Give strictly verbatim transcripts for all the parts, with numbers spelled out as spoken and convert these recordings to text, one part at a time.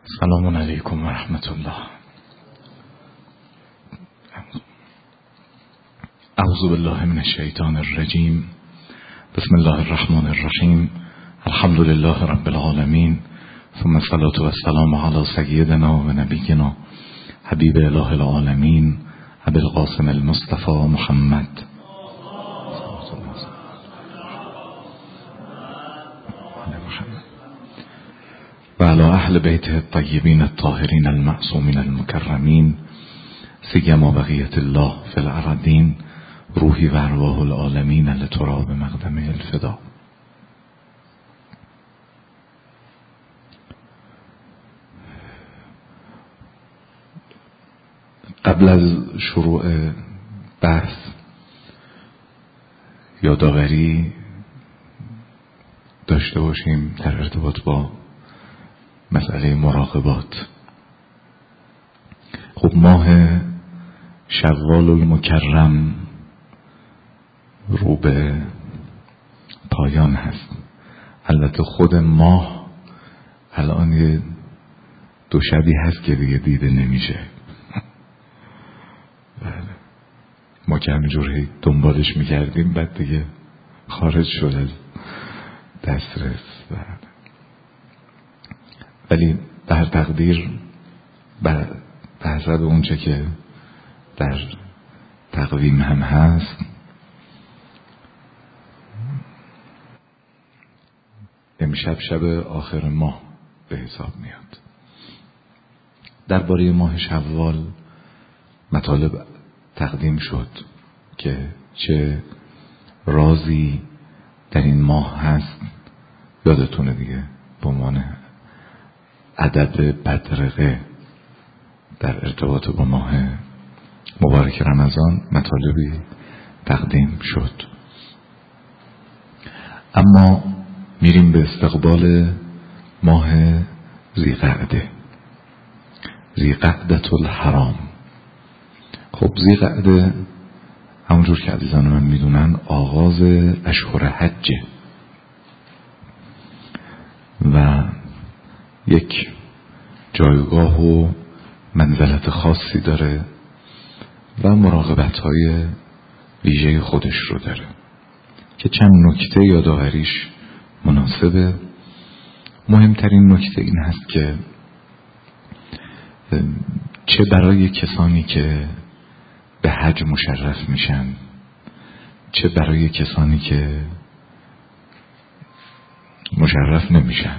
السلام علیکم و رحمت الله. اعوذ بالله من الشیطان الرجیم. بسم الله الرحمن الرحیم. الحمد لله رب العالمین، ثم الصلاة والسلام علی سیدنا و نبینا حبیب اله العالمین ابی القاسم المصطفى محمد و علی اهل بیته الطیبین الطاهرین المعصومین المکرمین سیما بقیة الله فی الارضین روحی و ارواح العالمین لتراب مقدمه الفدا. قبل از شروع بحث یادآوری داشته باشیم در ارتباط با مسئله مراقبات. خب ماه شوال المکرم رو به پایان هست. البته خود ماه الان یه دو شبی هست که دیگه دیده نمیشه. ما که همینجور دنبالش میکردیم بعد دیگه خارج شد از دسترس. ولی در تقدیر بر حسب اونچه که در تقویم هم هست امشب شب آخر ماه به حساب میاد. درباره ماه شوال مطالب تقدیم شد که چه رازی در این ماه هست. یادتونه دیگه به عنوان عدد بدرقه در ارتباط با ماه مبارک رمضان مطالبی تقدیم شد. اما میریم به استقبال ماه ذی‌قعده، ذی‌قعدة الحرام. خب ذی‌قعده همونجور که عزیزان من میدونن آغاز اشهر حجه و یک جایگاه و منزلت خاصی داره و مراقبت‌های ویژه خودش رو داره که چند نکته یادآوریش مناسبه. مهمترین نکته این هست که چه برای کسانی که به حج مشرف میشن چه برای کسانی که مشرف نمیشن،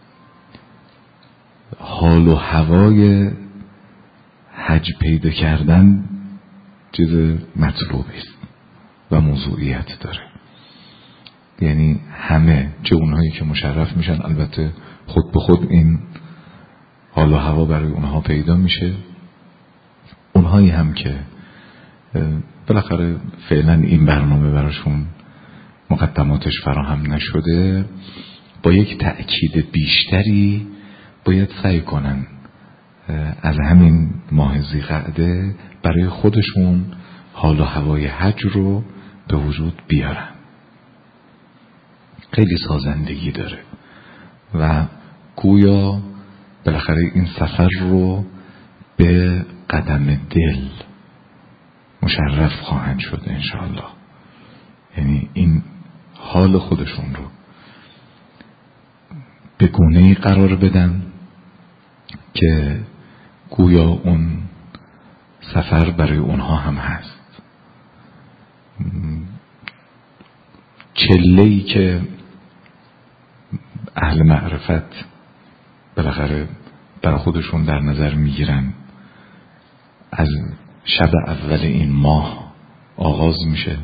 حال و هوای حج پیدا کردن چیز مطلوبی است و موضوعیت داره. یعنی همه، چه اونهایی که مشرف میشن البته خود به خود این حال و هوا برای اونها پیدا میشه، اونهایی هم که بالاخره فعلا این برنامه براشون مقدماتش فراهم نشده با یک تأکید بیشتری باید سعی کنن از همین ماه ذی‌قعده برای خودشون حال و هوای حج رو به وجود بیارن. خیلی سازندگی داره و گویا بالاخره این سفر رو به قدم دل مشرف خواهند شد انشاءالله. یعنی این حال خودشون رو به گونه‌ای قرار بدن که گویا اون سفر برای اونها هم هست. چله‌ای که اهل معرفت بالاخره برای خودشون در نظر میگیرن از شب اول این ماه آغاز میشه.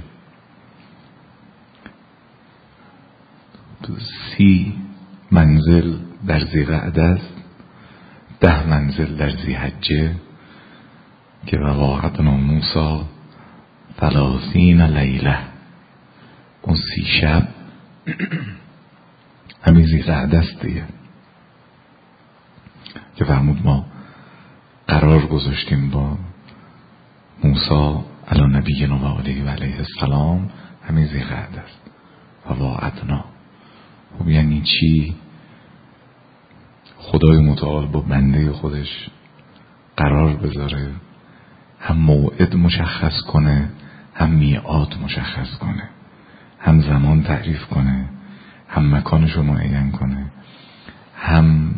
سی منزل در ذی‌قعده است، ده منزل در ذی‌حجه که وواعدنا موسی ثلاثین لیله، اون سی شب همین ذی‌قعده است دیگه که فرمود ما قرار گذاشتیم با موسی علی نبینا و آله و علیه السلام همین ذی‌قعده است. وواعدنا خب یعنی چی؟ خدای متعال با بنده خودش قرار بذاره، هم موعد مشخص کنه، هم میعاد مشخص کنه، هم زمان تعریف کنه، هم مکانش رو معین کنه، هم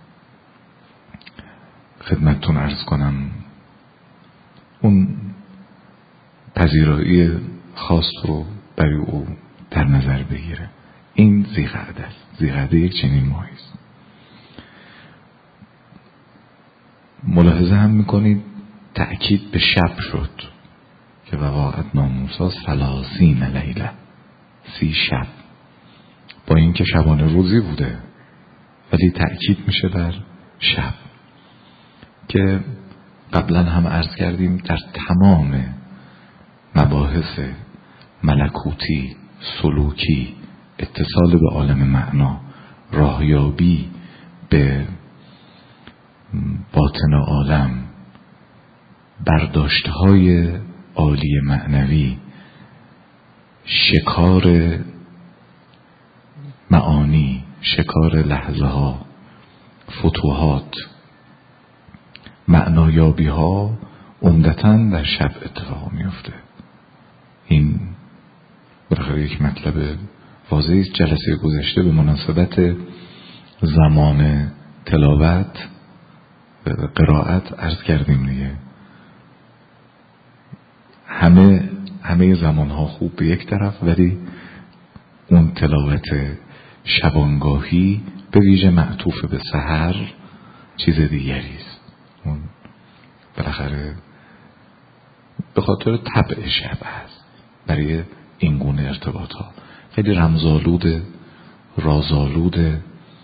خدمتتون عرض کنم اون پذیرایی خاص رو برای او در نظر بگیره. این ذی‌قعده است. ذی‌قعده یک چنین ماهی است. ملاحظه هم میکنید تأکید به شب شد که وواعدنا موسی ثلاثین لیله، سی شب، با اینکه شبانه روزی بوده ولی تأکید میشه بر شب که قبلا هم عرض کردیم در تمام مباحث ملکوتی، سلوکی، اتصال به عالم معنا، راهیابی به باطن عالم، برداشت‌های عالی معنوی، شکار معانی، شکار لحظه ها، فتوحات، معنایابی ها عمدتاً در شب اتفاق میفته. این بالاخره یک مطلب واضحی است. جلسه گذشته به مناسبت زمان تلاوت قرائت عرض کردیم دیگه. همه همه زمان ها خوب به یک طرف، ولی اون تلاوت شبانگاهی به ویژه معطوف به سحر چیز دیگری است. اون بالاخره به خاطر طبع شب هست برای این گونه ارتباط ها، خیلی رمزآلود، رازآلود،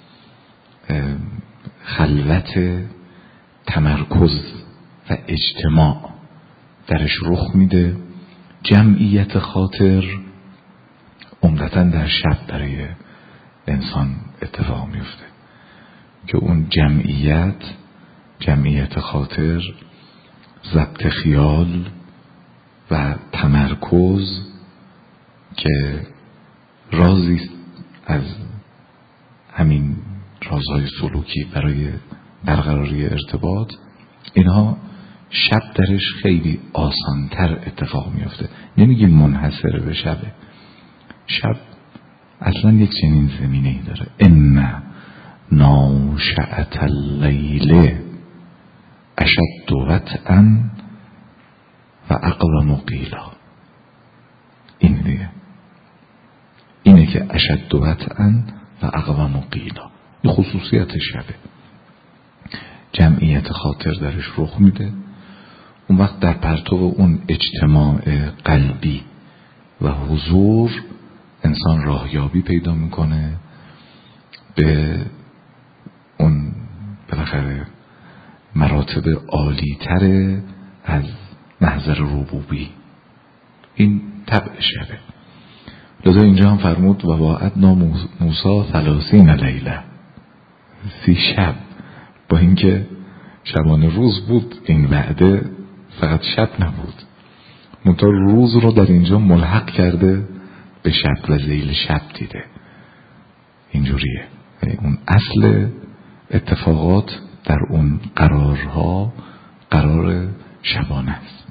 خلوت، تمرکز و اجتماع درش رخ میده. جمعیت خاطر عمدتاً در شب برای انسان اتفاق میفته که اون جمعیت جمعیت خاطر، ضبط خیال و تمرکز که رازی از همین رازهای سلوکی برای برقراری ارتباط، اینها شب درش خیلی آسانتر اتفاق میفته. نمیگیم منحصر به شبه، شب اصلا یک چنین زمینه‌ای داره. ان ناشئة اللیل اشد وطئا و اقوم قیلا. این دیگه اینه که اشد وطئا و اقوم قیلا، این خصوصیت شبه. جمعیت خاطر درش رخ میده. اون وقت در پرتو اون اجتماع قلبی و حضور انسان راهیابی پیدا میکنه به اون بالاخره مراتب عالی تر از محضر ربوبی. این طبع شبه. لذا اینجا هم فرمود و وواعدنا موسی ثلاثین لیله، سی شب. با اینکه شبانه روز بود، این وعده فقط شب نبود، منتها روز رو در اینجا ملحق کرده به شب و ذیل شب دیده. اینجوریه، یعنی اون اصل اتفاقات در اون قرارها قرار شبانه است.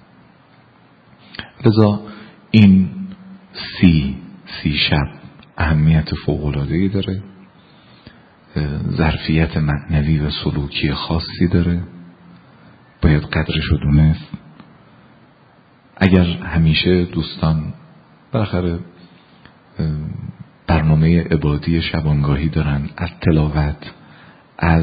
لذا این سی سی شب اهمیت فوق‌العاده‌ای داره، ظرفیت معنوی و سلوکی خاصی داره، باید قدرش رو دونست. اگر همیشه دوستان بالاخره برنامه عبادی شبانگاهی دارن، از تلاوت، از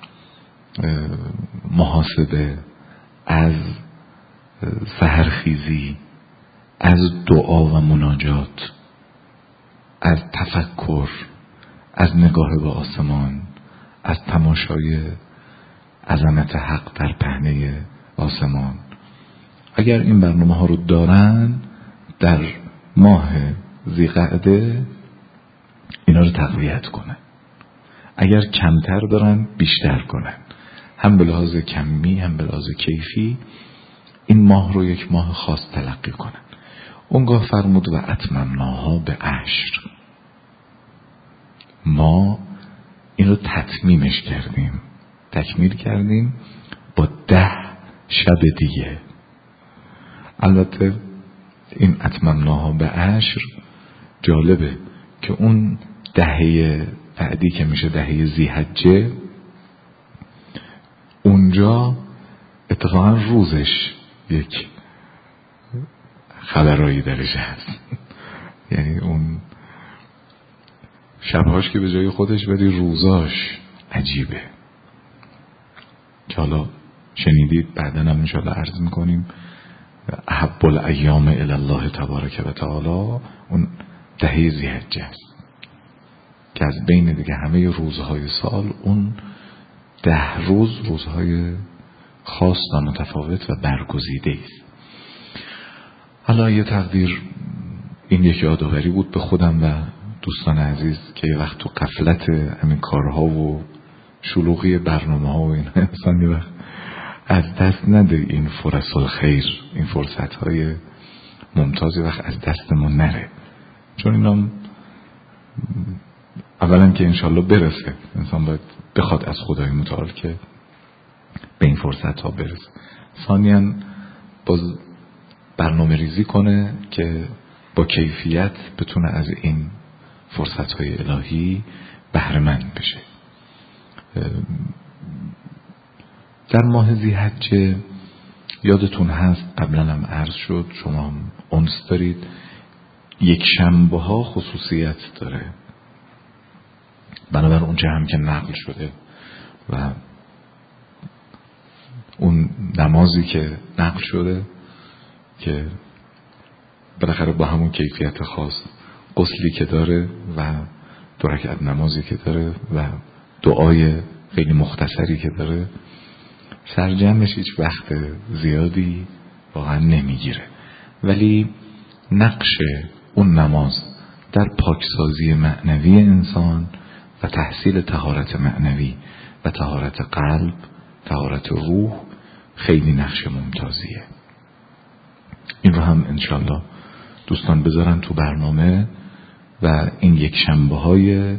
محاسبه، از سحرخیزی، از دعا و مناجات، از تفکر، از نگاه به آسمان، از تماشای عظمت حق در پهنه آسمان، اگر این برنامه ها رو دارن در ماه ذی‌قعده اینا رو تقویت کنن. اگر کمتر دارن بیشتر کنن، هم به لحاظ کمی هم به لحاظ کیفی این ماه رو یک ماه خاص تلقی کنن. اونگاه فرمود و اتممناها به عشر، ما این رو تتمیمش کردیم، تکمیل کردیم با ده شب دیگه. البته این اتممناها به عشر جالبه که اون دهه بعدی که میشه دهه ذی‌حجه، اونجا اتفاقا روزش یک خبرایی درش هست. یعنی اون شبهاش که به جای خودش، ولی روزاش عجیبه که حالا شنیدید، بعداً هم انشاءالله عرض میکنیم. احب الایام الی الله تبارک و تعالی اون دهه ذی‌حجه است که از بین دیگه همه روزهای سال اون ده روز روزهای خاص و متفاوت و برگزیده است. حالا یه تقدیر این یک یادآوری بود به خودم و دوستان عزیز که یه وقت تو غفلت همین کارها و شلوغی برنامه ها و این انسان یه وقت از دست نده این فرص الخیر، این فرصت های ممتازی وقت از دستمون نره، چون اینا اولا که انشالله برسه، انسان باید بخواد از خدای متعال که به این فرصت ها برسه. ثانیاً باز برنامه ریزی کنه که با کیفیت بتونه از این فرصت های الهی بهره مند بشه. در ماه ذی‌حجه یادتون هست قبلا هم عرض شد، شما هم انس دارید، یک شنبه ها خصوصیت داره، بنابر اونچه هم که نقل شده و اون نمازی که نقل شده که بالاخره با همون کیفیت خاص، غسلی که داره و دو رکعت نمازی که داره و دعای خیلی مختصری که داره، سرجمش هیچ وقت زیادی واقعا نمیگیره، ولی نقش اون نماز در پاکسازی معنوی انسان و تحصیل طهارت معنوی و طهارت قلب، طهارت روح خیلی نقش ممتازیه. این رو هم انشالله دوستان بذارن تو برنامه و این یک شنبه های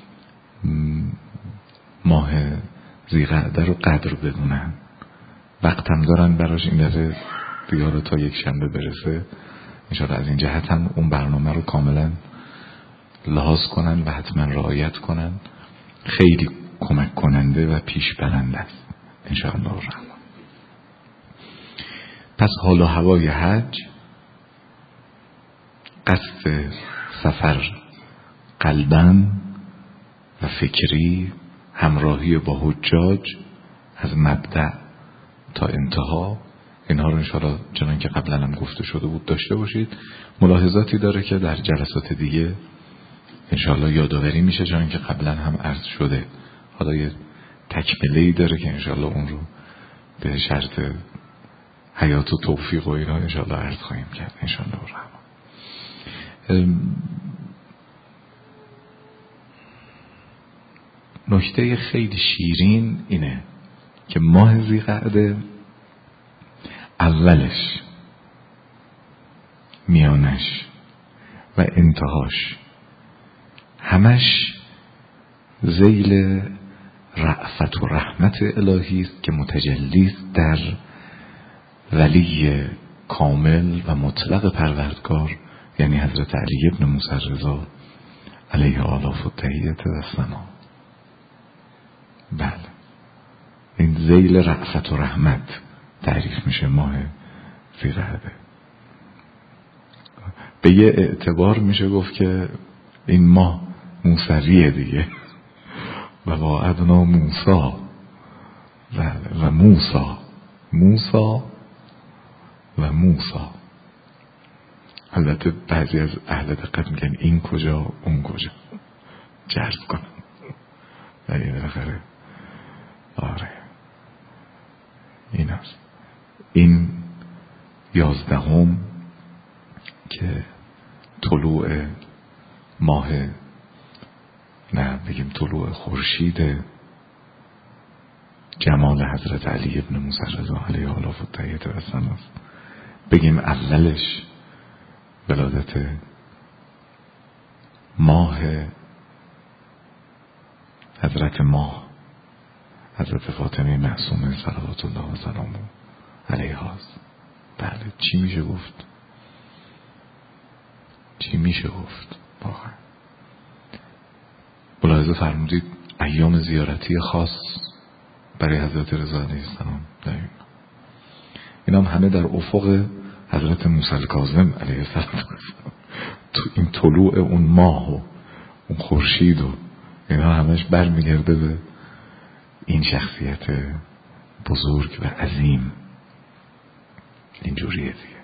ماه ذی‌قعده رو قدر بدونن. وقت هم دارن براش، این دفعه دیگه تا یک شنبه برسه انشالله از این جهت هم اون برنامه رو کاملا لحاظ کنن و حتما رعایت کنن. خیلی کمک کننده و پیش برنده است انشاءالله الرحمن. پس حال و هوای حج، قصد سفر قلباً و فکری، همراهی با حجاج از مبدأ تا انتها، اینها رو انشاءالله چنان که قبلا هم گفته شده بود داشته باشید. ملاحظاتی داره که در جلسات دیگه انشاءالله یادآوری میشه، چنان که قبلا هم عرض شده. حالا یه تکمله‌ای داره که انشاءالله اون رو به شرط حیات و توفیق و اینا انشاءالله عرض خواهیم کرد انشاءالله الرحمن. نکته خیلی شیرین اینه که ماه ذی‌قعده اولش، میانش و انتهاش همش ذیل رأفت و رحمت الهی است که متجلی است در ولی کامل و مطلق پروردگار، یعنی حضرت علی ابن موسی رضا علیه آلاف التحیة و الثنا. بله، این ذیل رأفت و رحمت تعریف میشه ماه ذی‌قعده. به یه اعتبار میشه گفت که این ماه موسویه دیگه، و واعدنا موسی و, و موسی موسی و موسی. البته بعضی از اهل دقت میگن این کجا اون کجا جذب کنن، ولی بالاخره آره این هست. این یازدهم که طلوع ماه، نه بگیم طلوع خورشید جمال حضرت علی ابن موسی رضا علیه آلاف التحیة و الثنا است. بگیم اولش ولادت ماه حضرت ما حضرت فاطمه معصومه صلوات الله و سلامه علیها. بله، چی میشه گفت؟ چی میشه گفت واقعا؟ ملاحظه فرمودید ایام زیارتی خاص برای حضرت رضا علیه السلام داریم. این هم همه در افق حضرت موسی الکاظم علیه السلام، تو این طلوع اون ماه و اون خورشید و اینا همش برمیگرده به این شخصیت بزرگ و عظیم. اینجوریه دیگه.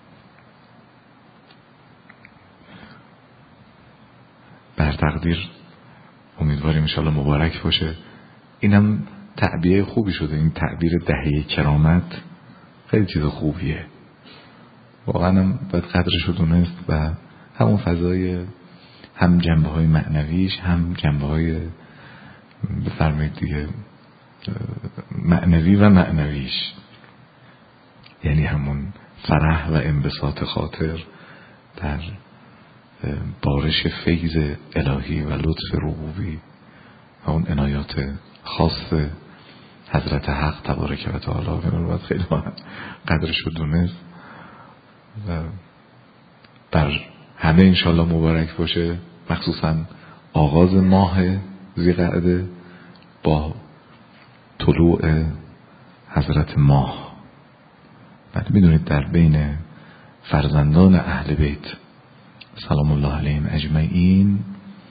بر تقدیر امیدواریم انشاءالله مبارک باشه. اینم تعبیه خوبی شده، این تعبیر دهه کرامت خیلی چیز خوبیه واقعا، هم باید قدرش رو دونست و همون فضای هم جنبه های معنویش هم جنبه های بفرمایید دیگه معنوی و معنویش، یعنی همون فرح و انبساط خاطر در بارش فیض الهی و لطف ربوبی و اون عنایات خاص حضرت حق تبارک و تعالی رو باید خیلی قدرش رو دونست و بر همه انشالله مبارک باشه، مخصوصا آغاز ماه ذی‌قعده با طلوع حضرت ماه. بعد میدونید در بین فرزندان اهل بیت سلام الله علیهم اجمعین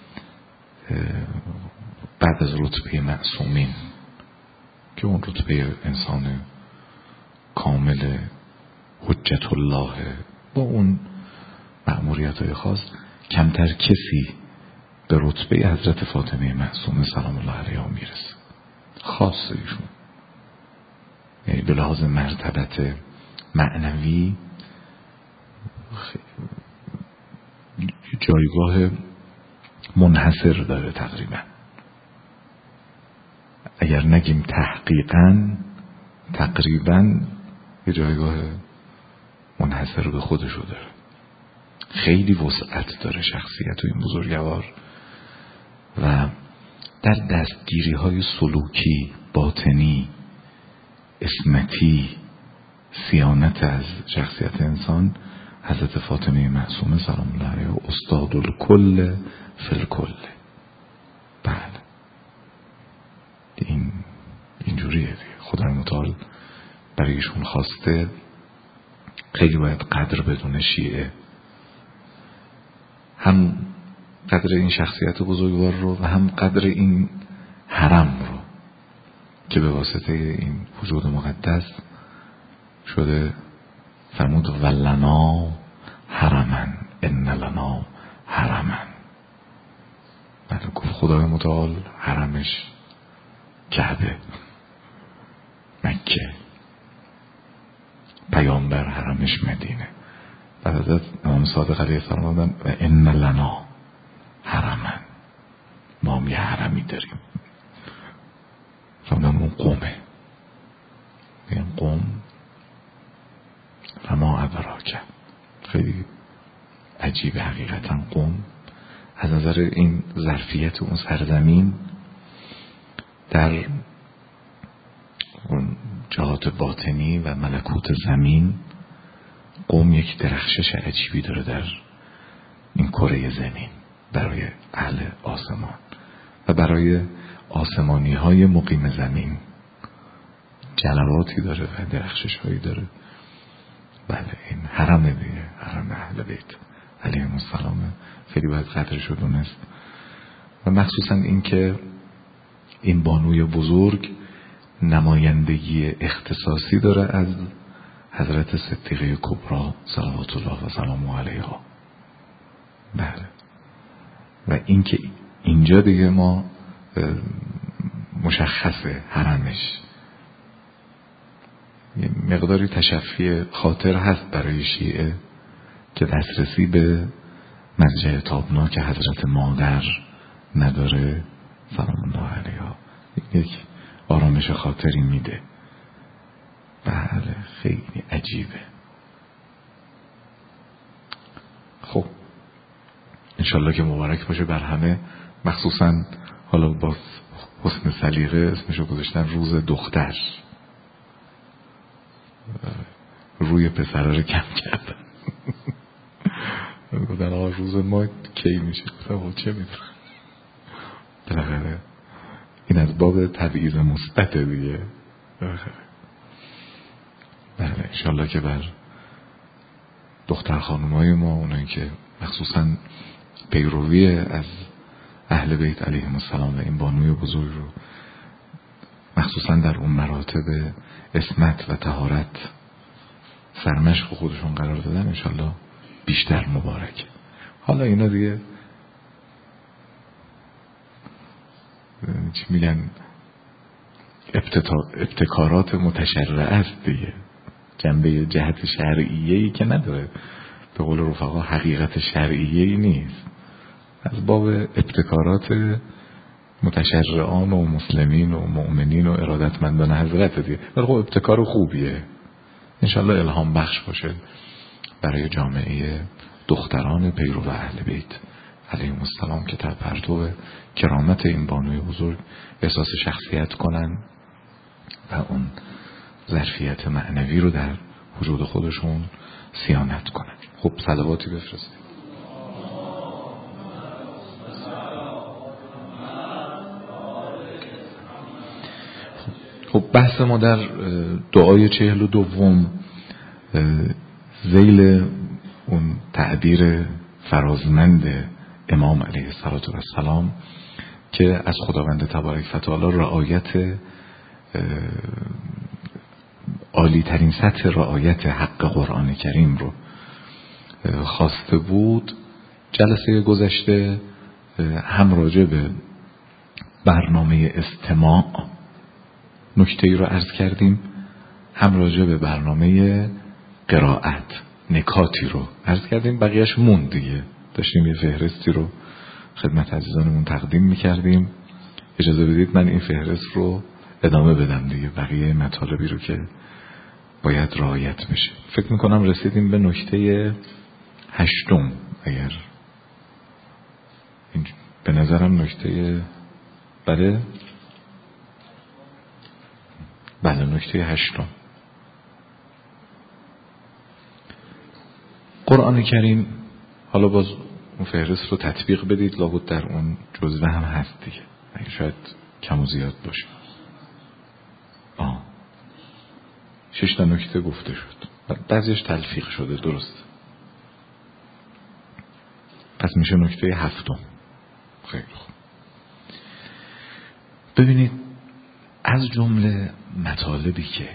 بعد از رتبه معصومین که اون رتبه انسان کامل حجت الله با اون مأموریت های خاص، کمتر کسی به رتبه حضرت فاطمه معصومه سلام الله علیها میرسه، خاص ایشون، یعنی به لحاظ مرتبت معنوی جایگاه منحصر داره تقریبا، اگر نگیم تحقیقاً تقریباً یه جایگاه منحصر به خودشو داره. خیلی وسعت داره شخصیت و این بزرگوار و در دستگیری های سلوکی، باطنی، اسمتی، صیانت از شخصیت انسان حضرت فاطمه معصومه سلام الله علیها استاد الکل فی الکل. بله این اینجوریه دیگه. خدای متعال برای ایشون خواسته خیلی باید قدر بدونه شیعه، هم قدر این شخصیت بزرگوار رو و هم قدر این حرم رو که به واسطه این وجود مقدس شده. فرمود ولنا حرمن ان لنا حرمن. بعد گفت خدای متعال حرمش کعبه، مکه، پیامبر حرمش مدینه. بعد حضرت امام صادق علیه السلام بودن و ان لنا حرمن، ما هم یه حرمی داریم. فرمودن اون قومه، میگن قوم فما ادراک. خیلی عجیبه حقیقتا قوم از نظر این ظرفیت اون سرزمین در اون جهات باطنی و ملکوت زمین. قوم یک درخشش عجیبی داره در این کره زمین برای اهل آسمان و برای آسمانی های مقیم زمین جلواتی داره و درخشش هایی داره. بله این حرم دیگه، حرم اهل بیت علیهم السلام، خیلی باید قدرش رو دونست و مخصوصا این که این بانوی بزرگ نمایندگی اختصاصی داره از حضرت صدیقه کبری صلوات الله و سلامه علیها. بله و این که اینجا دیگه ما مشخصه حرمش یه مقداری تشفی خاطر هست برای شیعه که دسترسی به مسجد تابناک حضرت مادر نداره سلام الله علیها. یک آرامش خاطری میده. بله خیلی عجیبه. خب انشالله که مبارک باشه بر همه، مخصوصا حالا با حسن سلیقه اسمشو گذاشتن روز دختر، روی پسره رو کم کردن. گفتن آقا روز ما کی میشه؟ گفتن چه میدونم، بالاخره این از باب تبعیض مثبت دیگه. بله انشالله که بر دختر خانمای ما، اونایی که مخصوصا پیروی از اهل بیت علیهم السلام و این بانوی بزرگ رو مخصوصا در اون مراتب عصمت و طهارت سرمشق خودشون قرار دادن، انشالله بیشتر مبارک. حالا اینا دیگه چی میگن، ابتکارات متشرعه است دیگه، جنبه جهت شرعیه‌ای که نداره، به قول رفقا حقیقت شرعیه‌ای نیست، از باب ابتکارات متشرعان و مسلمین و مؤمنین و ارادتمندان حضرت دیگه. ولی خب ابتکار خوبیه، انشالله الهام بخش باشه برای جامعه دختران پیرو اهل بیت علیهم السلام که در پرتو کرامت این بانوی بزرگ احساس شخصیت کنن و اون ظرفیت معنوی رو در وجود خودشون صیانت کنن. خب صلواتی بفرستید. خب بحث ما در دعای چهل و دوم ذیل اون تعبیر فرازمند امام علیه السلام که از خداوند تبارک و تعالی رعایت عالی ترین سطح رعایت حق قرآن کریم رو خواسته بود. جلسه گذشته هم راجع به برنامه استماع نکته‌ای رو عرض کردیم، هم راجع به برنامه قرائت نکاتی رو عرض کردیم. بقیهش موند دیگه، داشتیم یه فهرستی رو خدمت عزیزانمون تقدیم میکردیم. اجازه بدید من این فهرست رو ادامه بدم دیگه، بقیه مطالبی رو که باید رعایت بشه. فکر میکنم رسیدیم به نکته هشتم، اگر به نظرم نکته بله بله نکته هشتم. قرآن کریم، حالا باز اون فهرست رو تطبیق بدید، لابد در اون جزوه هم هست دیگه، شاید کم و زیاد باشه. آه شش تا نکته گفته شد، بعضیش تلفیق شده، درست. پس میشه نکته هفتم. خیلی خوب. ببینید از جمله مطالبی که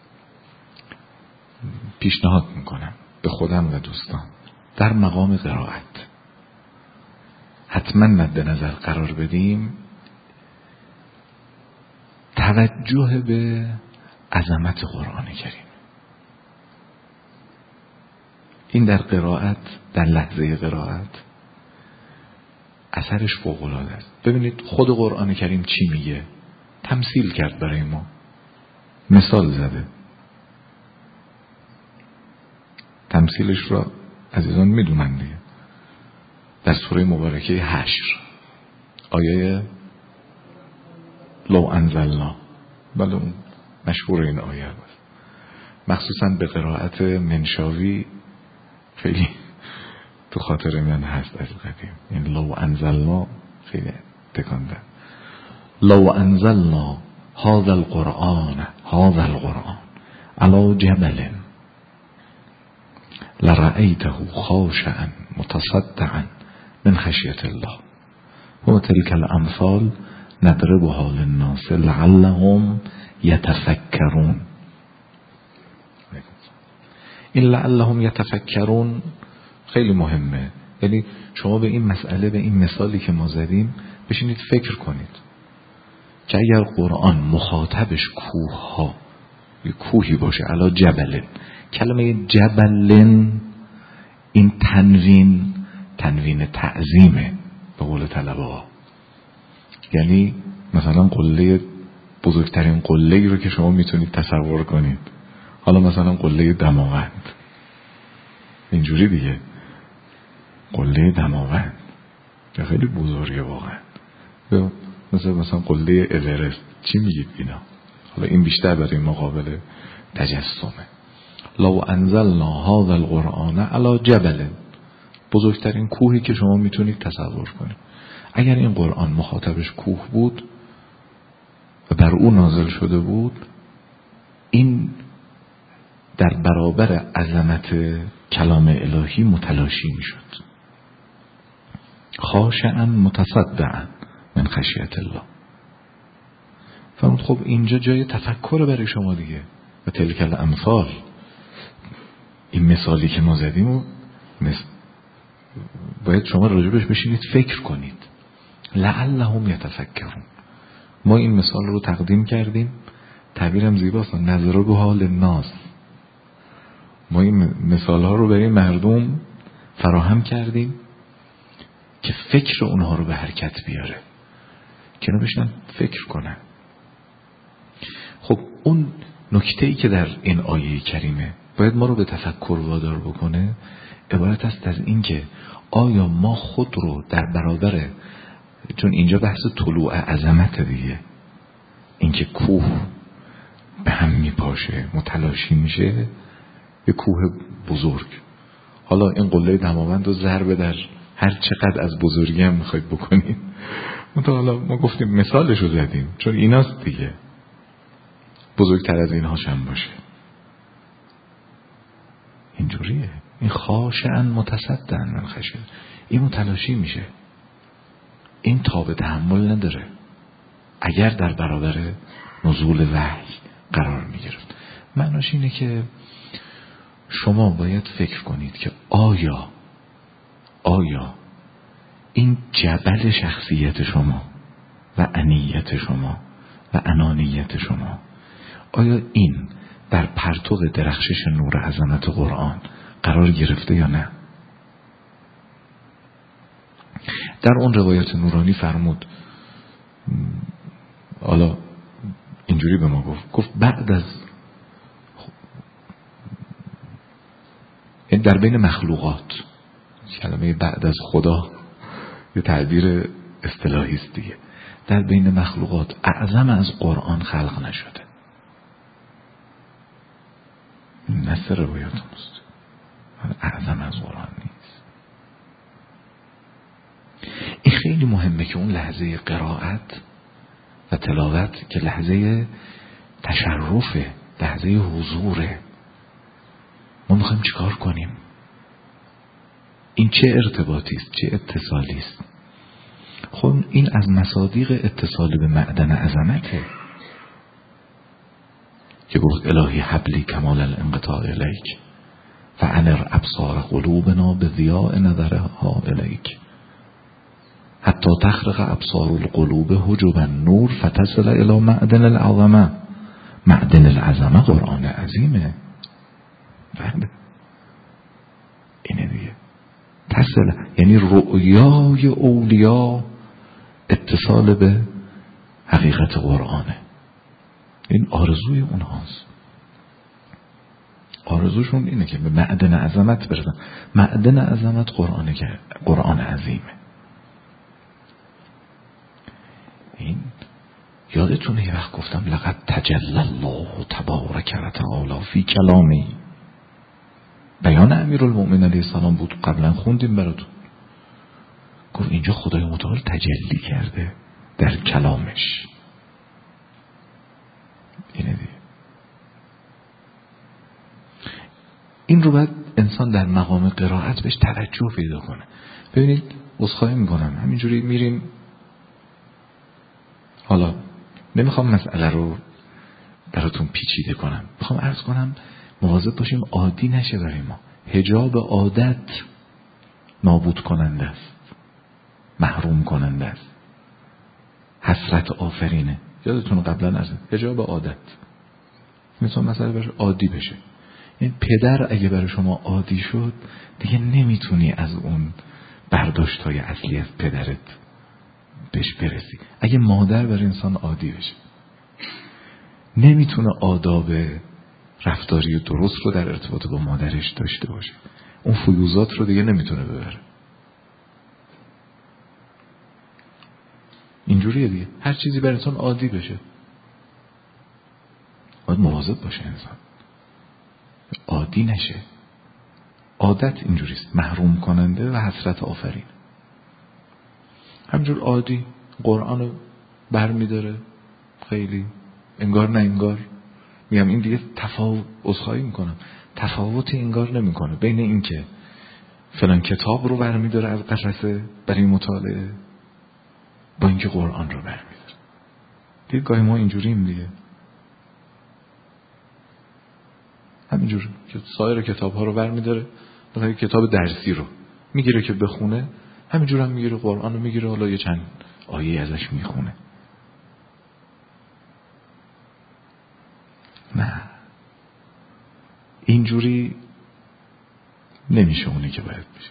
پیشنهاد میکنم به خودم و دوستان در مقام قرائت حتما مد نظر قرار بدیم، توجه به عظمت قرآن کریم. این در قرائت، در لحظه قرائت اثرش فوق‌العاده است. ببینید خود قرآن کریم چی میگه، تمثیل کرد برای ما، مثال زده. تمثیلش را عزیزان میدونن دیگه، در سوره مبارکه حشر آیه لو انزلنا، بله اون مشهور این آیه است، مخصوصا به قرائت منشاوی خیلی تو خاطر من هست از قدیم. این لو انزلنا خیلی تکانده. لو انزلنا هذا القرآن هذا القرآن على جبل لرأيته خاشعا متصدعا من خشية الله وتلك الأمثال نضربها للناس لعلهم يتفكرون. این لعلهم يتفكرون خیلی مهمه، یعنی شما به این مسئله، به این مثالی که ما زدیم بشینید فکر کنید که اگر قرآن مخاطبش کوه ها، یه کوهی باشه علا جبل، کلمه جبل این تنوین تنوین تعظیمه به قول طلبه ها، یعنی مثلا قله، بزرگترین قله‌ای رو که شما میتونید تصور کنید، حالا مثلا قله دماوند، اینجوری دیگه، قله دماوند که خیلی بزرگه واقعا. مثل مثلا قله اورست. چی میگید اینا؟ حالا این بیشتر برای مقابل تجسمه. لو انزلنا هذا القرآن علی جبل، بزرگترین کوهی که شما میتونید تصور کنید. اگر این قرآن مخاطبش کوه بود و بر او نازل شده بود، این در برابر عظمت کلام الهی متلاشی میشد. خاشعا متصدعا من خشیت الله. فرمود خب اینجا جای تفکر برای شما دیگه. و تلک الامثال، این مثالی که ما زدیم و مثل باید شما راجبش بشینید فکر کنید. لعلهم یتفکرون. ما این مثال رو تقدیم کردیم، تعبیرم زیباست، نظر به حال الناس. ما این مثال ها رو برای مردم فراهم کردیم که فکر اونها رو به حرکت بیاره، که اینا بشنن فکر کنن. خب اون نکته‌ای که در این آیه کریمه باید ما رو به تفکر وادار بکنه، عبارت است از این که آیا ما خود رو در برابر، چون اینجا بحث طلوع عظمت دیگه، اینکه کوه به هم میپاشه، متلاشی میشه، یه کوه بزرگ. حالا این قله دماوند رو ضرب در هر چقدر از بزرگی هم میخواید بکنید، حالا ما گفتیم مثالش رو زدیم چون ایناست دیگه، بزرگتر از اینهاش هم باشه. اینجوریه. این خاشعاً متصدعاً من خشیت، این متلاشی میشه، این تاب تحمل نداره اگر در برابر نزول وحی قرار میگرفت. معناش اینه که شما باید فکر کنید که آیا آیا این جبل شخصیت شما و انیت شما و انانیت شما، آیا این در پرتو درخشش نور عظمت قرآن قرار گرفته یا نه؟ در اون روایت نورانی فرمود، حالا اینجوری به ما گفت گفت بعد از در بین مخلوقات، کلمه بعد از خدا یه تعبیر اصطلاحی است دیگه، در بین مخلوقات اعظم از قرآن خلق نشده. نصر روایات مست اعظم از قرآن نیست. این خیلی مهمه که اون لحظه قرائت و تلاوت که لحظه تشرفه، لحظه حضوره، ما میخوایم چیکار کنیم؟ این چه ارتباطی است، چه اتصالی است؟ خب این از مصادیق اتصال به معدن عظمته که گفت الهی حبلی کمال الانقطاع الیک و انر ابصار قلوبنا به ضیاء نظرها الیک حتی تخرق ابصار القلوب حجب النور فتصل الى معدن العظمه. معدن العظمه قرآن عظیمه. بله اینه دیگه. تصل یعنی رؤیای اولیا اتصال به حقیقت قرآنه. این آرزوی اونهاست. آرزوشون اینه که به معدن عظمت برسن. معدن عظمت قرآنه که قرآن عظیمه. این یادتونه یه وقت گفتم لقد تجلی الله تبارک و تعالی فی کلامی. بیان امیرالمؤمنین علیه السلام بود، قبلا خوندیم براتون. گفت اینجا خدای متعال تجلی کرده در کلامش. اینه دیگه. این رو باید انسان در مقام قرائت بهش توجه پیدا کنه. ببینید عذرخواهی میکنم همینجوری میریم، حالا نمیخوام مسئله رو براتون پیچیده کنم، میخوام عرض کنم مواظب باشیم عادی نشه برای ما. حجاب عادت نابود کننده است، محروم کننده است، حسرت آفرینه. یادتون قبلا از حجاب عادت میتونه مسئله برای عادی بشه. این پدر اگه برای شما عادی شد دیگه نمیتونی از اون برداشت های اصلی از پدرت بهش برسی. اگه مادر برای انسان عادی بشه نمیتونه آداب رفتاری درست رو در ارتباط با مادرش داشته باشه، اون فیوزات رو دیگه نمیتونه ببره. اینجوریه دیگه. هر چیزی بر انسان عادی بشه باید مواظب باشه انسان عادی نشه. عادت اینجوریست، محروم کننده و حسرت آفرین. همجور عادی قرآن رو بر می داره، خیلی انگار نه انگار. میگم این دیگه تفاوت اصخایی میکنم تفاوتی انگار نمی کنه بین این که فلان کتاب رو بر می داره از قفسه برای مطالعه با اینکه قرآن رو بر می داره. دیگه گاهی ما اینجوریم دیگه، همینجور که سایر کتاب ها رو بر می داره، مثلا کتاب درسی رو میگیره که بخونه، همینجور هم میگیره قرآن رو میگیره، حالا یه چند آیه ازش میخونه. نه، اینجوری نمیشه اونی که باید بشه.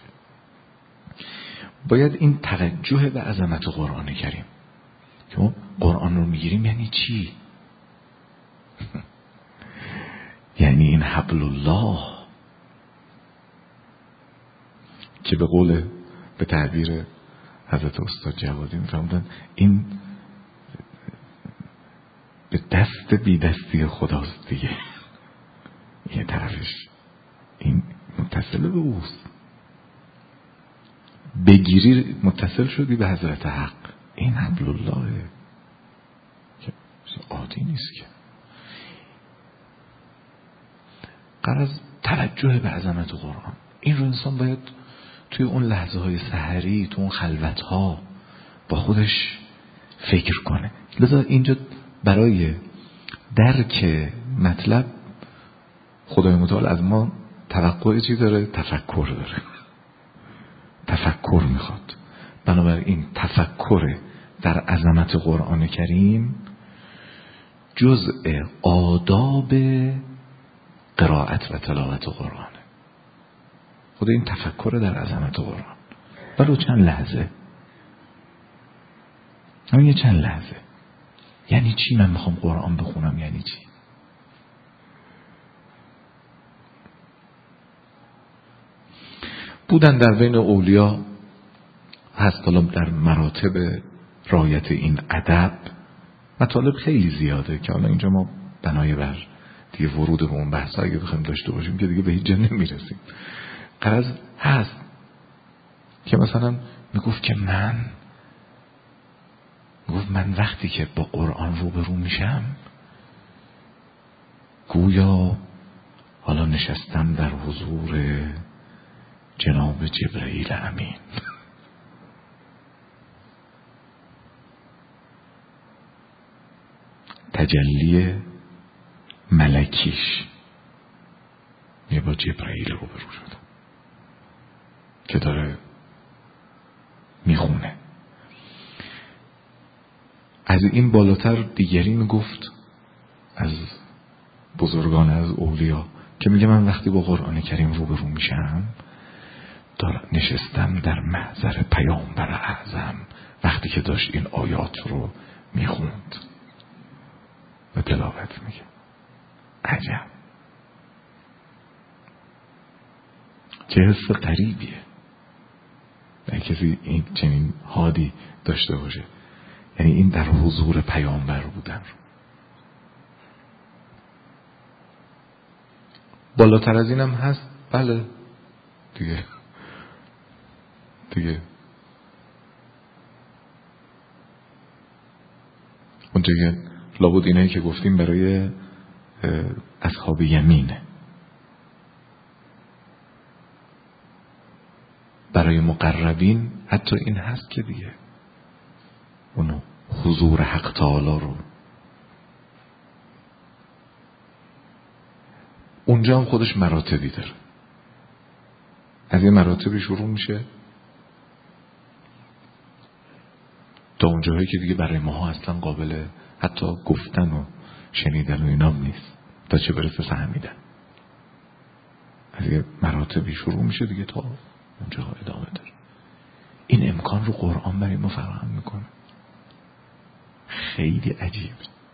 باید این توجه به عظمت قرآن کریم که ما قرآن رو میگیریم یعنی چی؟ یعنی این حبل الله که به قول به تعبیر حضرت استاد جوادی میفهمدن این به دست بی دستی خداست دیگه. یه طرفش این متصل به اوست، بگیری متصل شدی به حضرت حق. این حبل الله که عادی نیست که. غرض توجه به عظمت قرآن، این رو انسان باید توی اون لحظه های سحری، تو اون خلوت ها با خودش فکر کنه. لذا اینجا برای درک مطلب خدای متعال از ما توقع چی داره؟ تفکر داره. تفکر میخواد. بنابراین تفکر در عظمت قرآن کریم جزء آداب قرائت و تلاوت قرآن. خود این تفکر در عظمت قرآن ولو چند لحظه، همین یه چند لحظه. یعنی چی من میخوام قرآن بخونم؟ یعنی چی؟ بودن در بین اولیا هست حالا در مراتب رعایت این ادب مطالب خیلی زیاده که حالا اینجا ما بنای بر دیگه ورود به اون بحث اگه بخوایم داشته باشیم که دیگه به هیچ جا نمیرسیم. غرض هست که مثلا میگفت که من میگفت من وقتی که با قرآن روبرو میشم گویا حالا نشستم در حضور جناب جبرئیل امین. تجلی ملکیش یه با جبرئیل روبرو شدم که داره میخونه. از این بالاتر دیگری میگفت از بزرگان، از اولیا، که میگه من وقتی با قرآن کریم روبرو میشم دارم نشستم در محضر پیامبر اعظم وقتی که داشت این آیات رو میخوند و تلاوت میگه. عجب، چه حس غریبیه نه کسی این چنین حادی داشته باشه. یعنی این در حضور پیامبر بودن رو. بالاتر از اینم هست، بله دیگه دیگه اونجا که لابد اینایی که گفتیم برای اصحاب یمینه، برای مقربین حتی این هست که دیگه اونو حضور حق تعالی رو اونجا هم خودش مراتبی داره. از یه مراتبی شروع میشه تا اونجاهایی که دیگه برای ماها اصلا قابل حتی گفتن و شنیدن و اینام نیست، تا چه برسه فهمیدن. از یه مراتبی شروع میشه دیگه تا اونجاها ادامه داره. این امکان رو قرآن برای ما فراهم میکنه. خیلی عجیب.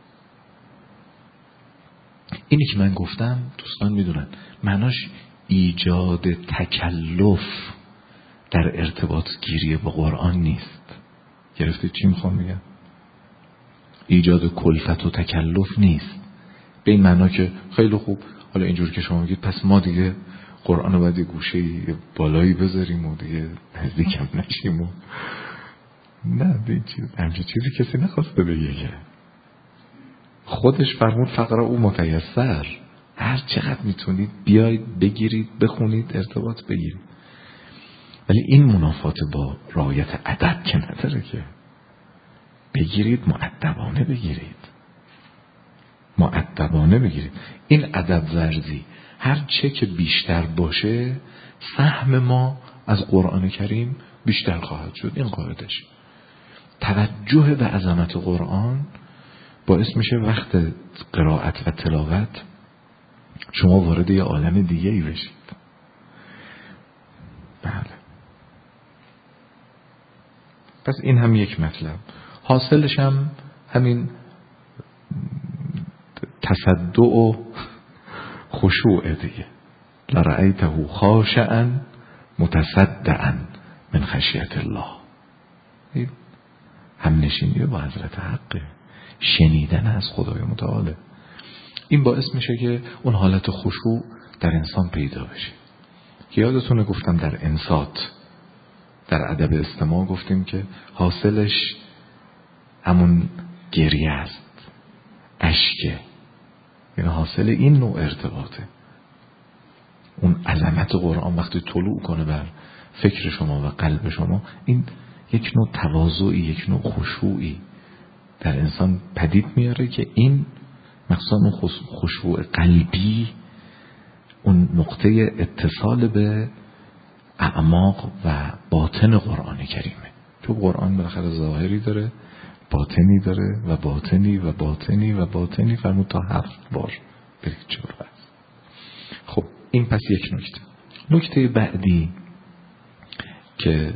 اینی که من گفتم دوستان میدونن معناش ایجاد تکلف در ارتباط گیری با قرآن نیست. گرفته چی میخوام میگم؟ ایجاد کلفت و تکلف نیست، به این معنا که خیلی خوب حالا اینجور که شما میگید پس ما دیگه قرآن رو باید یه گوشه بالایی بذاریم و دیگه نزدیکم نشیم و نه، دیگه چیز همچه چیزی کسی نخواسته بگه که خودش فرمود فقره او متیسر، هر چقدر میتونید بیایید بگیرید بخونید ارتباط بگیرید، ولی این منافات با رعایت ادب که نداره که بگیرید مؤدبانه بگیرید مؤدبانه بگیرید. این ادب ورزی هر چه که بیشتر باشه سهم ما از قرآن کریم بیشتر خواهد شد. این قاعدش توجه به عظمت قرآن باعث میشه وقت قرائت و تلاوت شما وارد یه عالم دیگه ای بشید. بله، پس این هم یک مطلب. حاصلش هم همین تصدع و خشوع دیگه. لرأیته خاشعا متصدعا من خشیت الله. هم نشینی با حضرت حقه، شنیدن از خدای متعاله. این باعث میشه که اون حالت خشوع در انسان پیدا بشه که یادتونه گفتم در انصات در ادب استماع گفتیم که حاصلش همون گریه است، اشکه، یعنی حاصل این نوع ارتباطه. اون عظمت قرآن وقتی طلوع کنه بر فکر شما و قلب شما، این یک نوع تواضعی، یک نوع خشوعی در انسان پدید میاره که این مخصوصا اون خشوع قلبی اون نقطه اتصال به اعماق و باطن قرآن کریمه. چون قرآن بالاخره ظاهری داره، باطنی داره و باطنی و باطنی و باطنی فرمود تا هفت بار برید چور بست. خب این پس یک نکته. نکته بعدی که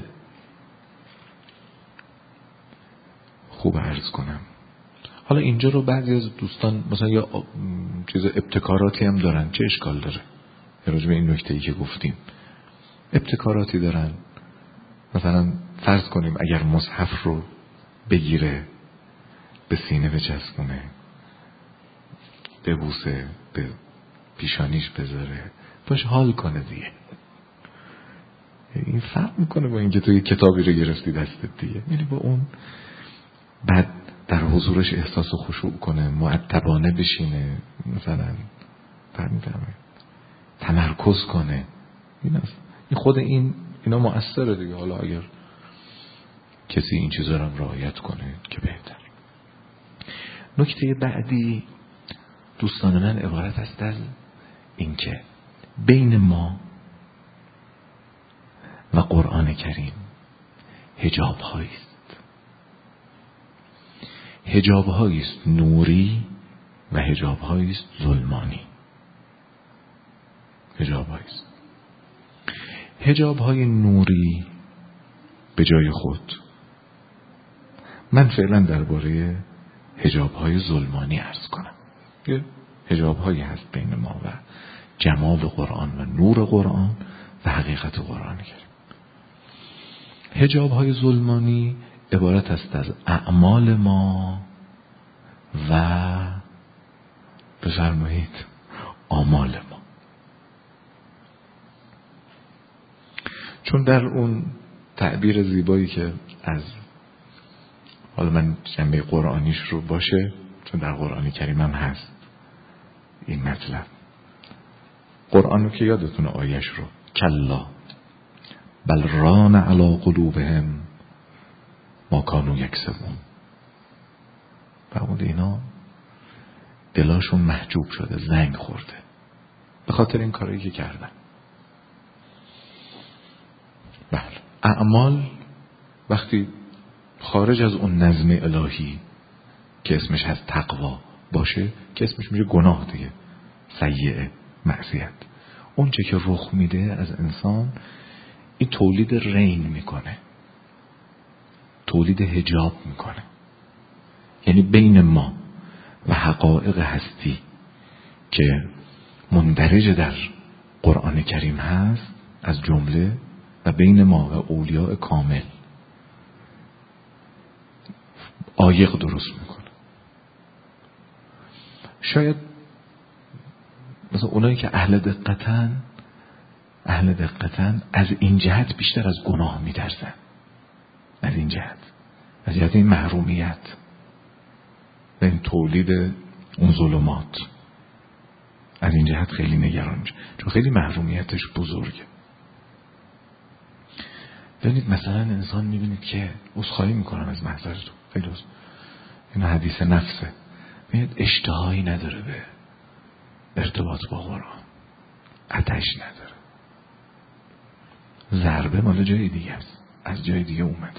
خوب عرض کنم، حالا اینجا رو بعضی از دوستان مثلا یا چیز ابتکاراتی هم دارن، چه اشکال داره؟ راجع به این نکته‌ای که گفتیم ابتکاراتی دارن. مثلا فرض کنیم اگر مصحف رو بگیره به سینه بچسبونه، ببوسه، به پیشانیش بذاره، باش حال کنه دیگه. این فرق میکنه با اینکه تو یه کتابی رو گرفتی دستت دیگه، یعنی با اون بعد در حضورش احساس خشوع کنه، مؤدبانه بشینه، مثلا فهمیدم تمرکز کنه. این است. این خود این اینا مؤثره دیگه. حالا اگر کسی این چیزا رو رعایت کنه که بهتر. نکته بعدی دوستان من عبارت است از اینکه بین ما و قرآن کریم حجاب هایی است. حجاب هایی است نوری و حجاب هایی است ظلمانی. حجاب هایی است. حجاب های نوری به جای خود. من فعلا درباره حجاب های ظلمانی عرض کنم. یه حجاب هایی هست بین ما و جمال قرآن و نور قرآن و حقیقت قرآن کریم. حجاب های ظلمانی عبارت است از اعمال ما و بفرمایید آمال ما. چون در اون تعبیر زیبایی که از حالا من جنبه قرآنیش رو باشه، چون در قرآن کریم هم هست این مطلب. قرآن رو که یادتونه آیش رو کلا بل ران علی قلوبهم ما کانوا یکسبون. فرمود اینا دلاشون محجوب شده، زنگ خورده به خاطر این کاری که کردن. بله، اعمال وقتی خارج از اون نظم الهی که اسمش هست تقوا باشه که اسمش میشه گناه دیگه، سیئه، معصیت. اون چه که رخ میده از انسان این تولید رین میکنه، تولید حجاب میکنه. یعنی بین ما و حقایق هستی که مندرج در قرآن کریم هست از جمله و بین ما و اولیاء کامل عایق درست میکنه. شاید مثلا اونایی که اهل دقتن اهل دقتن از این جهت بیشتر از گناه میترسن، از این جهت، از جهت این محرومیت و این تولید اون ظلمات، از این جهت خیلی نگران میشه، چون خیلی محرومیتش بزرگه. ببینید مثلا انسان میبینید که عذرخواهی میکنم از محضرتون، خیلی عذر، این حدیث نفسه، ببینید اشتهایی نداره به ارتباط با قرآن، آتش نداره، ضربه مال جای دیگه است، از جای دیگه اومده،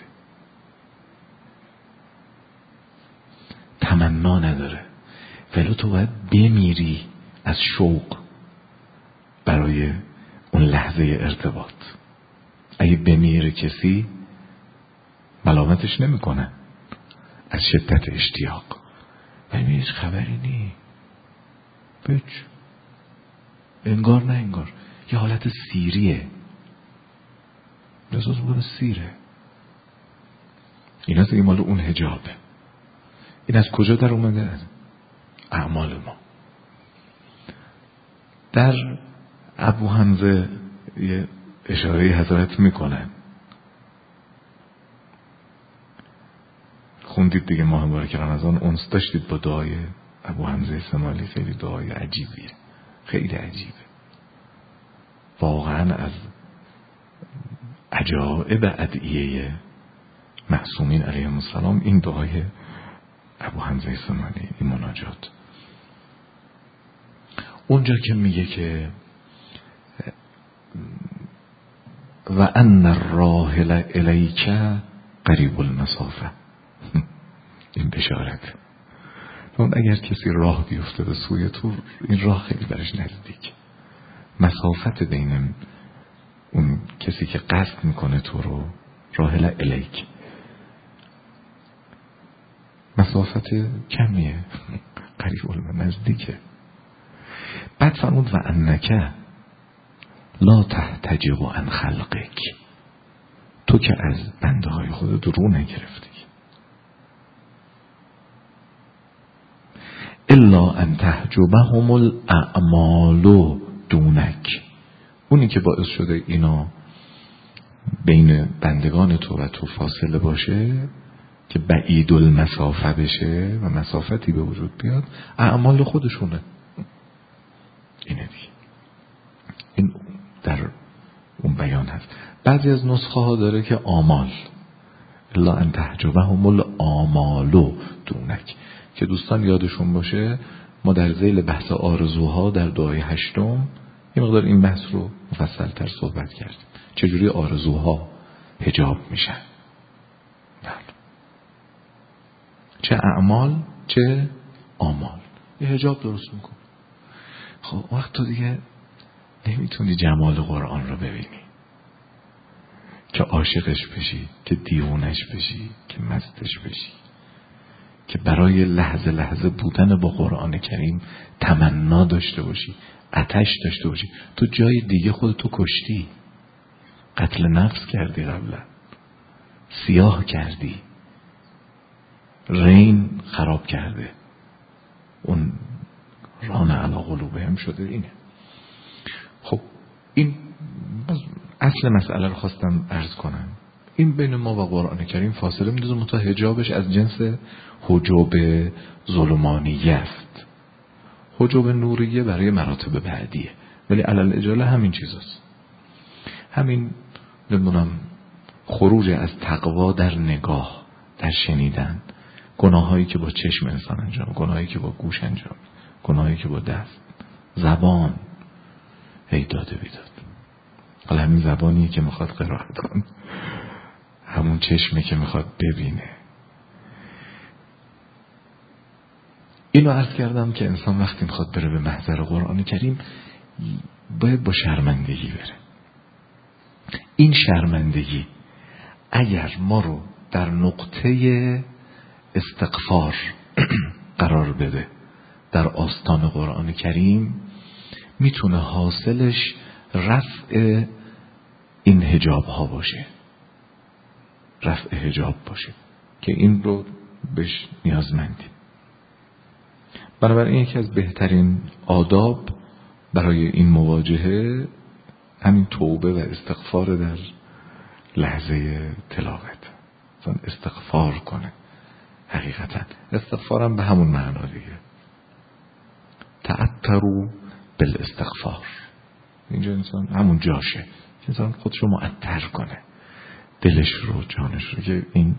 تمنا نداره، ولی تو باید بمیری از شوق برای اون لحظه ارتباط. اگه بمیره کسی ملامتش نمیکنه از شدت اشتیاق، ولی هیچ خبری نی، بچ انگار نه انگار، یه حالت سیریه، لحظه بگم سیره. این از این مال اون حجابه. این از کجا در اومده؟ از اعمال ما. در ابو حمزه یه اشاره حضرت میکنن، خوندید دیگه ماه مبارک رمضان، اونس داشتید با دعای ابو حمزه سمالی، خیلی دعای عجیبیه، خیلی عجیبه واقعا، از عجائب ادعیه معصومین علیهم السلام این دعای ابو حمزه سمالی، این مناجات. اونجا که میگه که و ان الراحل الیک قریب المسافه، این بشارت، اون اگر کسی راه بیفته به سوی تو، این راه خیلی برش نزدیک، مسافت بین اون کسی که قصد میکنه تو رو، راحل الیک، مسافت کمیه، قریب المسافه، نزدیکه. بعد فرمود و انک لا تحتجب عن خلقک، تو که از بنده های خودت رو نگرفتی، الا ان تحجبهم الاعمال دونک، اونی که باعث شده اینا بین بندگان تو و تو فاصله باشه، که بعید المسافه بشه و مسافتی به وجود بیاد، اعمال خودشونه. اینه دیگه، این در اون بیان هست. بعضی از نسخه ها داره که آمال، الا ان تحجبهم الاعمال دونک، که دوستان یادشون باشه ما در ذیل بحث آرزوها در دعای هشتم یه مقدار این بحث رو مفصل تر صحبت کردیم، چجوری آرزوها حجاب میشن، چه اعمال چه آمال، یه حجاب درست میکن. خب وقت تو دیگه نمیتونی جمال قرآن رو ببینی، که عاشقش بشی، که دیوونش بشی، که مستش بشی، که برای لحظه لحظه بودن با قرآن کریم تمنا داشته باشی، آتش داشته باشی. تو جای دیگه خودتو کشتی، قتل نفس کردی، قبلا سیاه کردی، رین خراب کرده، اون ران علی قلوبهم شده. اینه خب این اصل مسئله رو خواستم عرض کنم. این بین ما و قرآن کریم فاصله میدوزه، متا حجابش از جنس حجاب ظلمانیه است، حجاب نوریه برای مراتب بعدیه، ولی علل اجاله همین چیزاست. همین نمیدونم خروج از تقوا در نگاه، در شنیدن، گناهایی که با چشم انسان انجام، گناهایی که با گوش انجام، گناهایی که با دست، زبان هی داده بیداد. حالا همین زبانیه که میخواد قرائت کنه، همون چشمه که میخواد ببینه. اینو عرض کردم که انسان وقتی میخواد بره به محضر قرآن کریم باید با شرمندگی بره. این شرمندگی اگر ما رو در نقطه استغفار قرار بده در آستان قرآن کریم، میتونه حاصلش رفع این حجاب ها باشه، رفع حجاب باشه، که این رو بهش نیازمندیم. بنابراین یکی از بهترین آداب برای این مواجهه همین توبه و استغفار در لحظه تلاوت. مثلا استغفار کنه. حقیقتا استغفارم به همون معنا دیگه. تعطروا بالاستغفار. اینجا انسان همون جاشه، انسان خودش رو معطر کنه، دلش رو، جانش رو، که این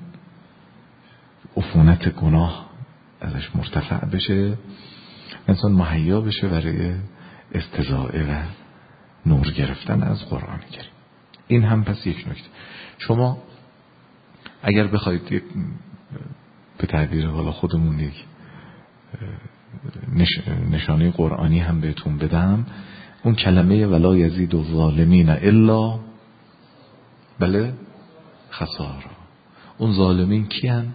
عفونت گناه ازش مرتفع بشه، انسان مهیا بشه برای استضاءه و نور گرفتن از قرآن کریم. این هم پس یک نکته. شما اگر بخواید یک به تعبیر حالا خودمون یک نشانه قرآنی هم بهتون بدم، اون کلمه ولا یزید الظالمین الا بله خسارا. اون ظالمین کیان؟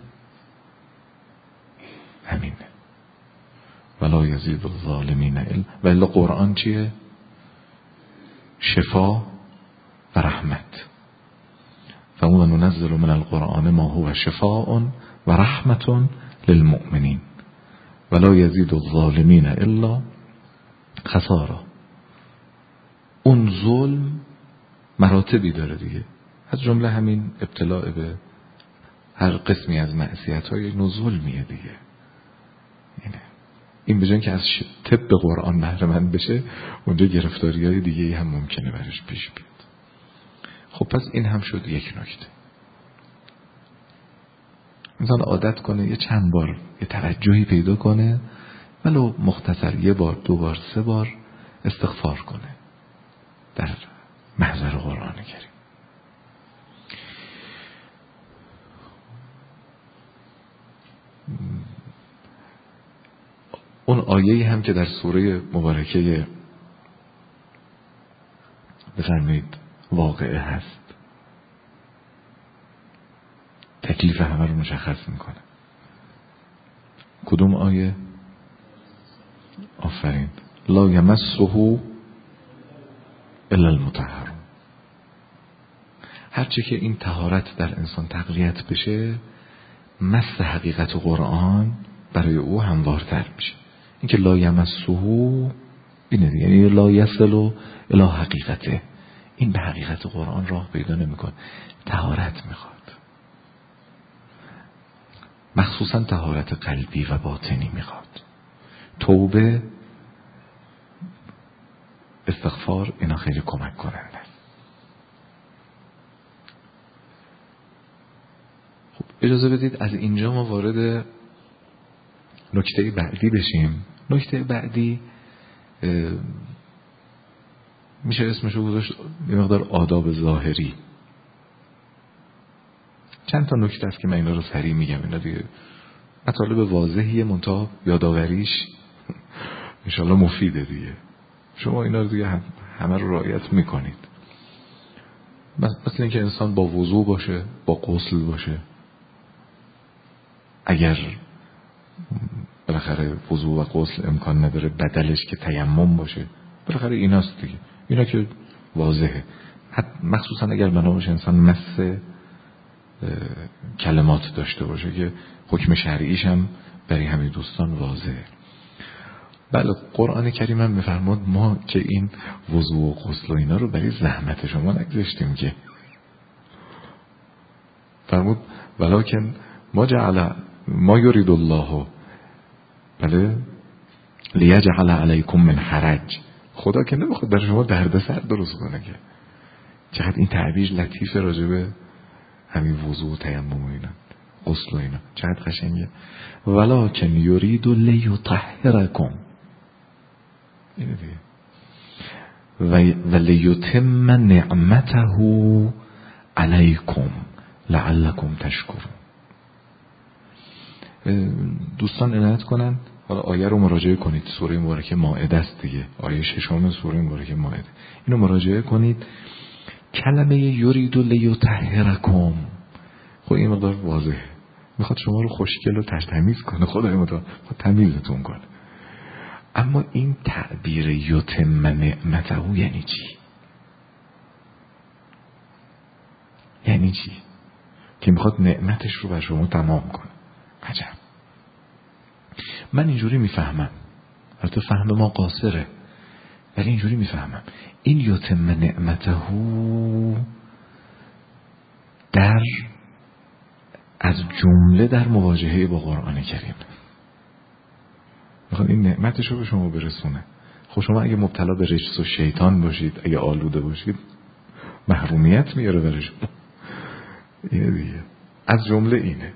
همینه، ولا یزید الظالمین الا. ولی قرآن چیه؟ شفا و رحمت. فمو ننزل من القرآن ما هو شفاء و رحمت للمؤمنین ولا یزید الظالمین الا خسارا. اون ظلم مراتبی داره دیگه، از جمله همین ابتلاع به هر قسمی از معصیت‌های نو ظلمیه دیگه. اینه. این بجن که از طب قرآن بهره مند بشه، اونجا گرفتاری‌های دیگه هم ممکنه برش پیش بیاد. خب پس این هم شد یک نکته. انسان عادت کنه یه چند بار یه توجهی پیدا کنه، ولو مختصر یه بار، دو بار، سه بار استغفار کنه در محضر قرآن کریم. اون آیه‌ای هم که در سوره مبارکه بفرمایید واقعه هست، تکلیف همه رو مشخص میکنه. کدوم آیه؟ آفرین. لا یمسه الا المطهرون. هرچی که این طهارت در انسان تقویت بشه، مس حقیقت قرآن برای او هموارتر میشه. این که لا یمسه اینه دیگه، یعنی لا یصل الی حقیقته. این به حقیقت قرآن راه پیدا نمیکنه. طهارت میخواد، مخصوصا طهارت قلبی و باطنی میخواد. توبه، استغفار، اینا خیلی کمک کننده. خب اجازه بدید از اینجا ما وارد نکته بعدی بشیم. نکته بعدی میشه اسمشو گذاشت یه مقدار آداب ظاهری. چند تا نکته است که من اینا رو سریع میگم. اینا دیگه مطالب واضحیه، منتها یاداوریش انشالله مفیده دیگه. شما اینا رو دیگه همه رو رعایت میکنید. مثلا اینکه انسان با وضو باشه، با غسل باشه. اگر بالاخره وضو و غسل امکان نداره، بدلش که تیمم باشه. بالاخره ایناست دیگه. اینا که واضحه. مخصوصا اگر بنا باشه انسان مس کلمات داشته باشه که حکم شرعیش هم برای همه دوستان واضحه. بله قرآن کریم هم میفرماد ما که این وضو و غسل و اینا رو برای زحمت شما نگذاشتیم که. فرمود ولکن ما جعل ما یرید الله بله لیجعل علیکم من حرج. خدا که نمیخواد برای شما دردسر درست کنه که. چقدر این تعبیر لطیفه راجبه همین وضو و تیمم و اینا، غسل و اینا، چقدر قشنگه. ولکن یرید لیطهرکم، اینه دیگه، و لیتم نعمته علیکم لعلکم تشکرون. دوستان عنایت کنن، حالا آیه رو مراجعه کنید. سوره مبارکه مائده است دیگه، آیه ششم سوره مبارکه مائده. اینو مراجعه کنید. کلمه یرید لیطهرکم، خب این مقدار واضحه، میخواد شما رو خوشگل و تمیز کنه. خدای متعال تمیزتون کنه. اما این تعبیر یتم نعمته یعنی چی؟ یعنی چی؟ که میخواد نعمتش رو بر شما تمام کنه. عجب. من اینجوری میفهمم، البته فهم ما قاصره، ولی اینجوری میفهمم این یتم نعمته در از جمله در مواجهه با قرآن کریم میخواد این نعمتش رو به شما برسونه. خب شما اگه مبتلا به رجس و شیطان باشید، اگه آلوده باشید، محرومیت میاره برای شما. اینه دیگه، از جمله اینه.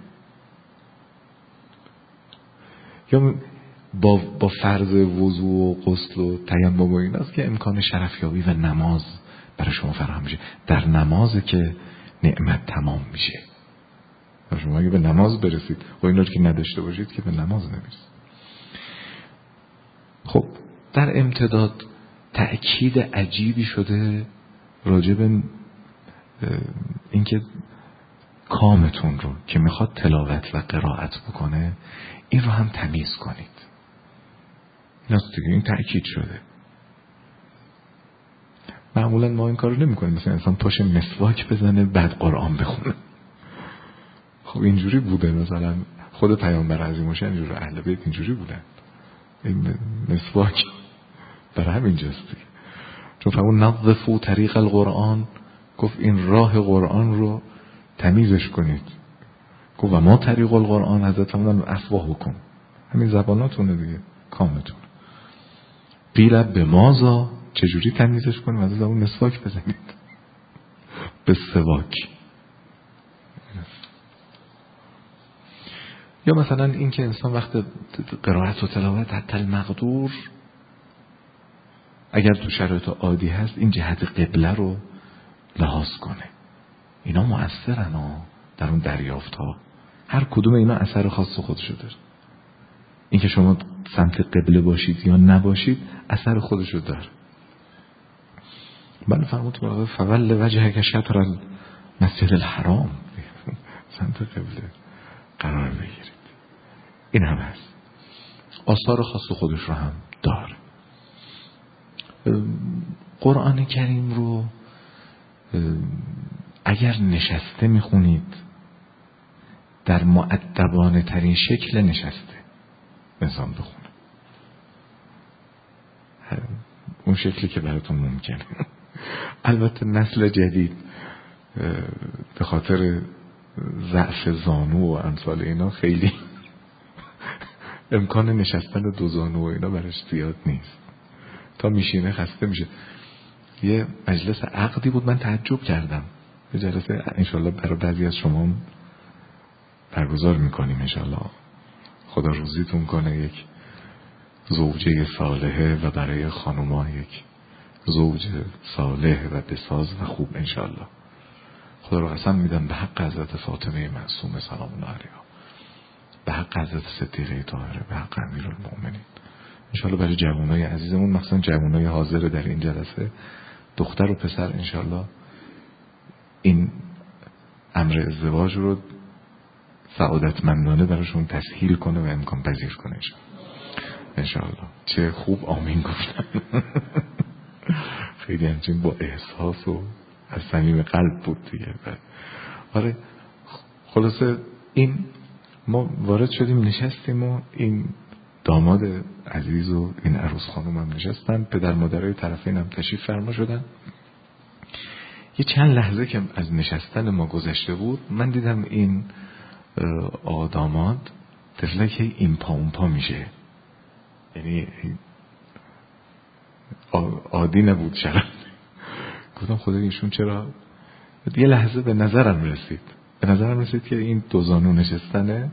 یا با با فرض وضو و غسل و تیمم و ایناست که امکان شرفیابی و نماز برای شما فراهم میشه. در نمازه که نعمت تمام میشه. شما اگه به نماز برسید و اینا رو که نداشته باشید که به نماز نمیرسید. خب در امتداد تأکید عجیبی شده راجع به اینکه کامتون رو که میخواد تلاوت و قرائت بکنه این رو هم تمیز کنید. این است دیگه، این تأکید شده. معمولا ما این کار رو نمی کنیم، مثلا انسان پاش مسواک بزنه بعد قرآن بخونه. خب اینجوری بوده، مثلا خود پیامبر عظیم الشأن اینجوری، اهل بیت اینجوری بودن. این مسواک برای همین جاستی، چون فرمود نظفوا طریق القرآن، گفت این راه قرآن رو تمیزش کنید. گفت و ما طریق القرآن حضرت فرمودن افواهکم، همین زباناتونه دیگه، کامتون. قیل به مازا، چجوری تمیزش کنیم؟ از زبان مسواک بزنید، به سواک. یا مثلا این که انسان وقت قرائت و تلاوت حتی المقدور اگر تو شرایط عادی هست این جهت قبله رو لحاظ کنه. اینا مؤثرن ها در اون دریافت ها، هر کدوم اینا اثر خاص خودشو داره. این که شما سمت قبله باشید یا نباشید اثر خودشو داره. بله فرمود فول وجهک شطر المسجد الحرام، سمت قبله قرار بگیرید. این هم هست، آثار خاص خودش رو هم داره. قرآن کریم رو اگر نشسته میخونید در مؤدبانه ترین شکل نشسته انسان بخونه، اون شکلی که براتون ممکنه. البته نسل جدید به خاطر ضعف زانو و امثال اینا خیلی امکان نشستن دو زانو و اینا برش زیاد نیست، تا میشینه خسته میشه. یه مجلس عقدی بود، من تعجب کردم. یه جلسه انشالله برای بعضی از شما برگزار میکنیم انشالله، خدا روزیتون کنه. یک زوجه صالحه و برای خانوما یک زوج صالح و بساز و خوب انشالله. خدا رو قسم میدم به حق حضرت فاطمه معصومه سلام الله علیها، به حق حضرت صدیقه طاهره، به حق امیرالمؤمنین انشالله برای جوانای عزیزمون، مخصوصا جوانای حاضر در این جلسه، دختر و پسر، انشالله این امر ازدواج رو سعادتمندانه براشون تسهیل کنه و امکان پذیر کنه انشالله. چه خوب آمین گفتن. خیلی همچین با احساس و از صمیم قلب بود دیگه. آره خلاصه این ما وارد شدیم، نشستیم و این داماد عزیز و این عروس خانم هم نشستن، پدر مادرای طرفین هم تشریف فرما شدن. یه چند لحظه که از نشستن ما گذشته بود، من دیدم این آقا داماد تفلک این پا اون پا میشه، یعنی عادی نبود شرم. گفتم خدا ایشون چرا. یه لحظه به نظرم رسید به نظرم رسید که این دو زانو نشستنه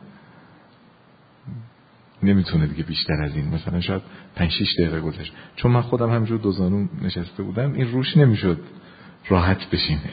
نمیتونه دیگه بیشتر از این، مثلا شاید پنج شش دقیقه گذشت، چون من خودم همجور دو زانو نشسته بودم، این روش نمیشد راحت بشینه.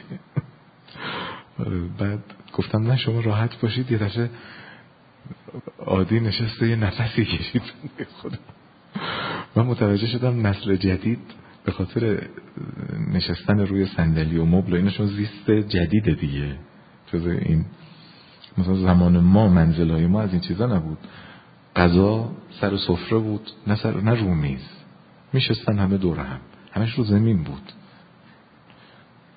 بعد گفتم نه شما راحت باشید، یه دفعه عادی نشسته یه نفسی کشید. خدا من متوجه شدم نسل جدید به خاطر نشستن روی صندلی و مبل اینشون زیست جدیده دیگه. جز این مثلا زمان ما منزلای ما از این چیزا نبود، غذا سر سفره بود، نه سر نه رو میز، میشستن همه دور هم، همش رو زمین بود.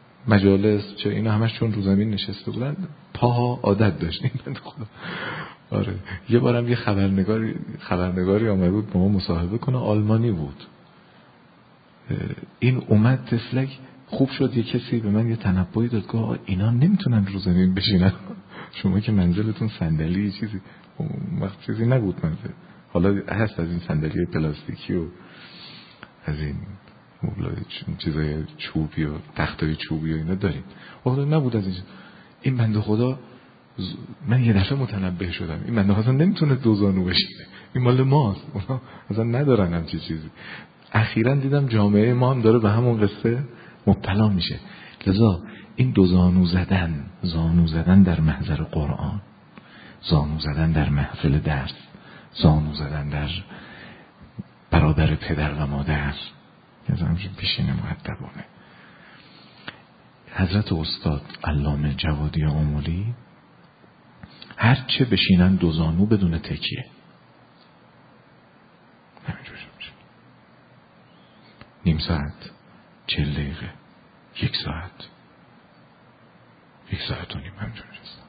مجالس چه اینا همش چون رو زمین نشسته بودن، پاها عادت داشتین. آره یه بارم یه خبرنگاری خبرنگاری آمده بود با ما مصاحبه کنه، آلمانی بود. این اومد تفلک خوب شد یه کسی به من یه تنبؤی داد که آقا اینا نمیتونن رو زمین بشینن، شما که منزلتون صندلی چیزی وقت چیزی نبود منزل، حالا هست از این صندلی پلاستیکی و از این مبلای چیزای چوبی و تختای چوبی و اینا داریم، آقا نبود از این. این بنده خدا من یه دفعه متنبه شدم این بنده خدا نمیتونه دو زانو بشینه، این مال ماست، اونا اصلا ندارن همچی چیزی. اخیراً دیدم جامعه ما هم داره به همون قصه مبتلا میشه. لذا این دو زانو زدن، زانو زدن در محضر قرآن، زانو زدن در محفل درس، زانو زدن در برابر پدر و مادر، یعنی همچین پیشین مؤدبانه. حضرت استاد علامه جوادی آملی هر چه بشینن دو زانو بدون تکیه، همینجور میشه. نیم ساعت، چهل دقیقه، یک ساعت، یک ساعت و نیم همینجور میشه.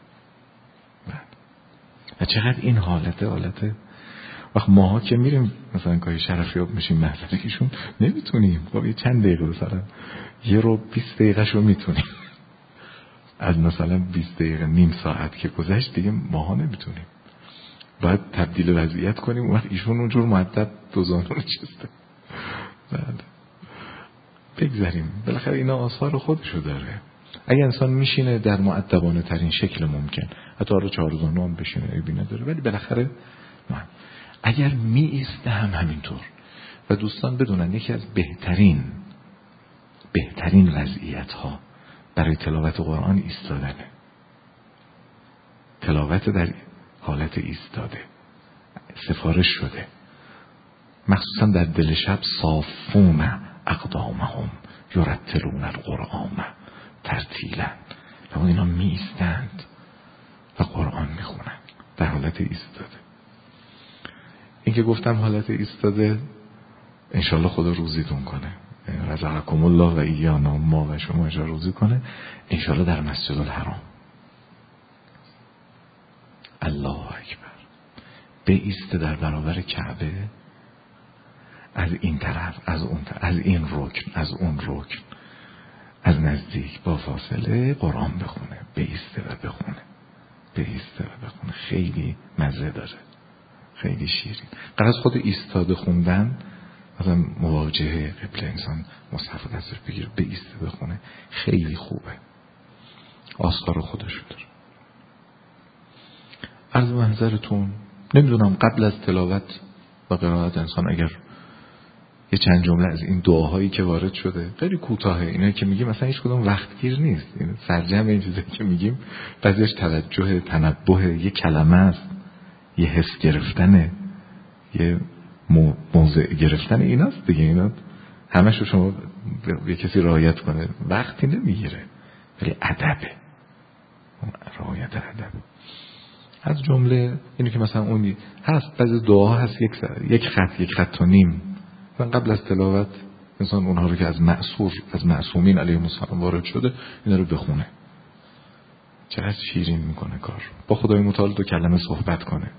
و چقدر این حالته حالته وقت ماها که میریم مثلا گاهی شرفیاب میشیم محضرشون نمیتونیم، خب یه چند دقیقه مثلا یه رو بیست دقیقه شو میتونیم، از مثلا بیست دقیقه نیم ساعت که گذشت دیگه ماها نمیتونیم، باید تبدیل وضعیت کنیم. اون وقت ایشون اونجور مؤدب دو زانو نشسته. بعد بگذاریم بالاخره اینا آثار خودشو داره. اگه انسان میشینه در مؤدبانه ترین شکل ممکن، حتی آره چهار زانو هم بشینه ایبی نداره، ولی بالاخره نه. اگر می ایسته هم همینطور. و دوستان بدونن یکی از بهترین بهترین وضعیت ها برای تلاوت قرآن ایستادنه. تلاوت در حالت ایستاده سفارش شده، مخصوصا در دل شب. صافون اقدامهم یرتلون القرآن ترتیلا. اما اینا می ایستند و قرآن می خونند در حالت ایستاده. این که گفتم حالت ایستاده انشالله خدا روزیتون کنه، رزقکم الله و ایانا، ما و شما انشالله روزی کنه، انشالله در مسجد الحرام. الله اکبر. به ایسته در برابر کعبه، از این طرف از اون طرف، از این رکن از اون رکن، از نزدیک با فاصله قرآن بخونه، به ایسته و بخونه، به ایسته و بخونه. خیلی مزه داره، خیلی شیرین. قرار خود ایستاده خوندن مثلا مواجهه قبل انسان مصحف دستش بگیره به ایسته بخونه خیلی خوبه، آثار خودشو داره. عرض محضرتون نمیدونم قبل از تلاوت و قرائت انسان اگر یه چند جمله از این دعاهایی که وارد شده، خیلی کوتاهه، اینا که میگیم مثلا هیچ کدوم وقتگیر نیست، این سرجم این چیزایی که میگیم بعضیش توجه، تنبه، یه کلمه است، یه حس گرفتنه، یه موضع گرفتن، ایناست دیگه. اینا همشو شما یه کسی رعایت کنه وقتی نمیگیره، ولی ادبه، رعایت ادب. از جمله اینو که مثلا اون هست بعضی دعاها هست یک یک خط یک خط و نیم، من قبل از تلاوت انسان اونها رو که از معصور از معصومین علیهم السلام وارد شده اینا رو بخونه، چقدر شیرین میکنه کار. با خدای متعال دو کلمه صحبت کنه،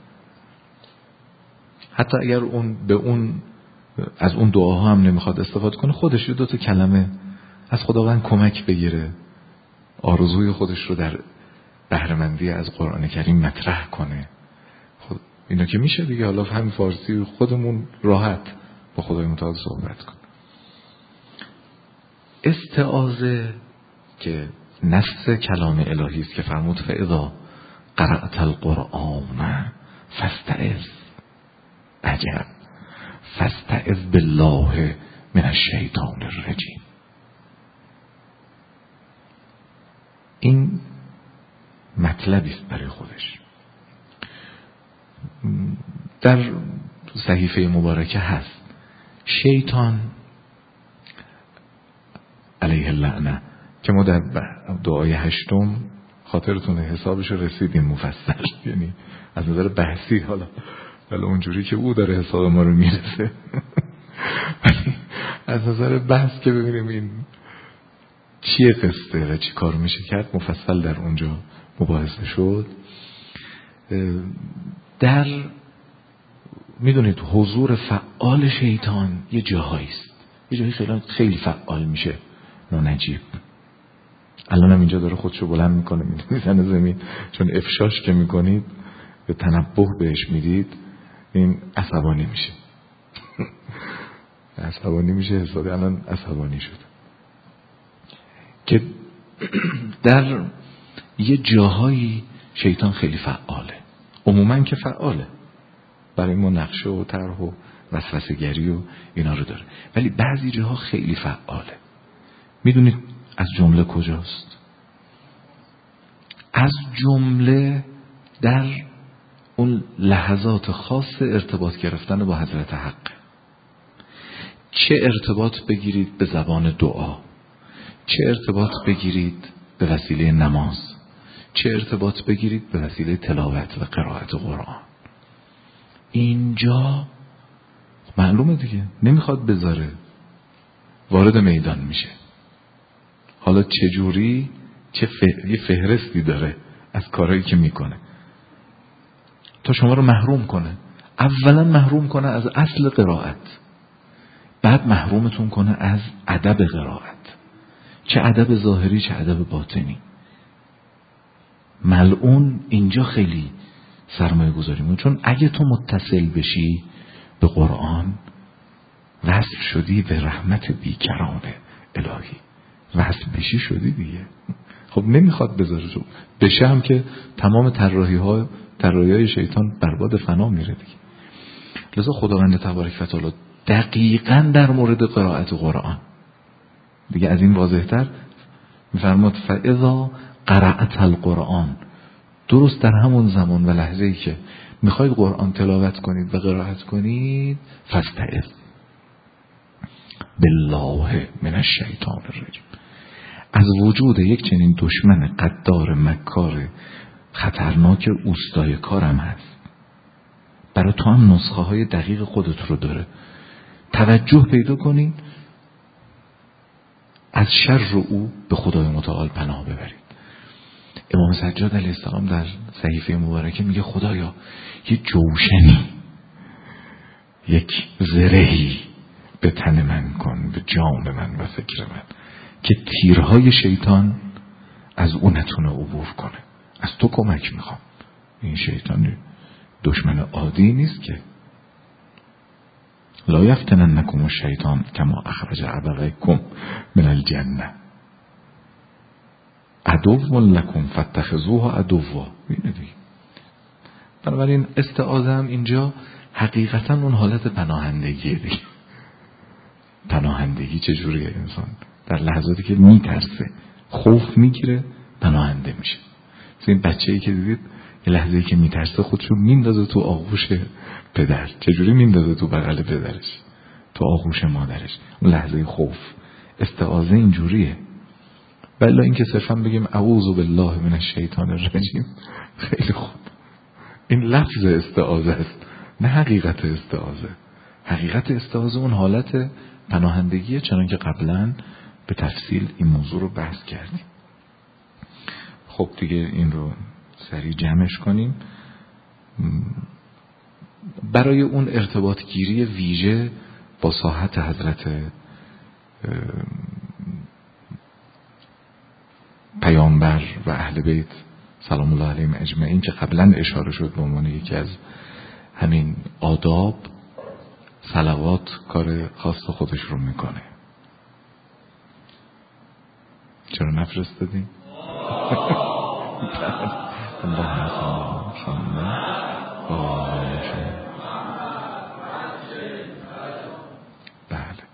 حتی اگر اون به اون از اون دعاها هم نمیخواد استفاده کنه، خودش دو تا کلمه از خداوند کمک بگیره، آرزوی خودش رو در بهره‌مندی از قرآن کریم مطرح کنه. خود اینا که میشه دیگه، حالا همین فارسی خودمون راحت با خدای متعال صحبت کن. استعاذه که نص کلام الهی است که فرمود فاذا قرأت القرآن فاستعذ، عجب، فاستعذ بالله من الشیطان الرجیم. این مطلبی است برای خودش. در صحیفه مبارکه هست شیطان علیه اللعنه که ما در دعای هشتم خاطرتونه حسابش رسیدیم مفصل، یعنی از نظر بحثی، حالا حالا اونجوری که او داره حساب ما رو میرسه از نظر بحث که ببینیم این چیه قصه و چی کار میشه کرد، مفصل در اونجا مباحثه شد. در میدونید حضور فعال شیطان یه جاهایی است، یه جایی خیلی خیلی فعال میشه، نجیب. الان هم اینجا داره خودشو بلند میکنه میزنه زمین، چون افشاش که میکنید به تنبه بهش میدید این عصبانی میشه عصبانی میشه حسابی الان عصبانی شد که در یه جاهایی شیطان خیلی فعاله. عموما که فعاله، برای ما نقشه و طرح و وسوسه گری و اینا رو داره، ولی بعضی جاها خیلی فعاله. میدونید از جمله کجاست؟ از جمله در اون لحظات خاص ارتباط گرفتن با حضرت حق. چه ارتباط بگیرید به زبان دعا، چه ارتباط بگیرید به وسیله نماز، چه ارتباط بگیرید به وسیله تلاوت و قرائت قرآن، اینجا معلومه دیگه نمیخواد بذاره، وارد میدان میشه. حالا چجوری؟ چه فه... یه فهرستی داره از کارهایی که میکنه تا شما رو محروم کنه. اولا محروم کنه از اصل قرائت، بعد محرومتون کنه از ادب قرائت، چه ادب ظاهری چه ادب باطنی. ملعون اینجا خیلی سرمایه گذاری میکنه، چون اگه تو متصل بشی به قرآن وصل شدی به رحمت بیکران الهی، وصل بشی شدی دیگه. خب نمیخواد بذاره تو بشه، هم که تمام طراحی ها طراحی های شیطان برباد فنا میره دیگه. لذا خداوند تبارک و تعالی دقیقاً در مورد قرائت قرآن دیگه از این واضح‌تر میفرماد فاذا قرأت القرآن، درست در همون زمان و لحظه‌ای که میخواید قرآن تلاوت کنید و قرائت کنید، فاستعذ بالله من الشیطان الرجیم، از وجود یک چنین دشمن قدار مکار خطرناک اوستای کارم هست. برای تو هم نسخه های دقیق خودت رو داره. توجه پیدا کنید، از شر او به خدای متعال پناه ببرید. امام سجاد علیه السلام در صحیفه مبارکه میگه خدایا یه جوشنی، یک زرهی به تن من کن، به جان من و فکر من، که تیرهای شیطان از اون نتونه عبور کنه. از تو کمک میخوام. این شیطان دشمن عادی نیست که. لا یفتننکم الشیطان کما اخرج ابویکم من الجنه عدو لکم فاتخذوه عدوا. ببینید بنابراین استعاذه هم اینجا حقیقتا اون حالت پناهندگیه دیگه. پناهندگی چجوریه؟ انسان در لحظاتی که میترسه، خوف میگیره، پناهنده میشه. مثل این بچه‌ای که دیدید یه لحظه‌ای که میترسه خودشو میندازه تو آغوش پدر. چجوری میندازه تو بغل پدرش، تو آغوش مادرش؟ اون لحظه خوف. استعاذه اینجوریه. ولی اینکه صرفا بگیم اعوذ بالله من الشیطان الرجیم، خیلی خوب. این لفظ استعاذه است، نه حقیقت استعاذه. حقیقت استعاذه اون حالت پناهندگیه، چنان که قبلا به تفصیل این موضوع رو بحث کردیم. خب دیگه این رو سریع جمعش کنیم. برای اون ارتباط گیری ویژه با ساحت حضرت پیامبر و اهل بیت سلام الله علیهم اجمعین که قبلا اشاره شد به عنوان یکی از همین آداب، صلوات کار خاص خودش رو میکنه. چرا نفرستادیم؟ بله.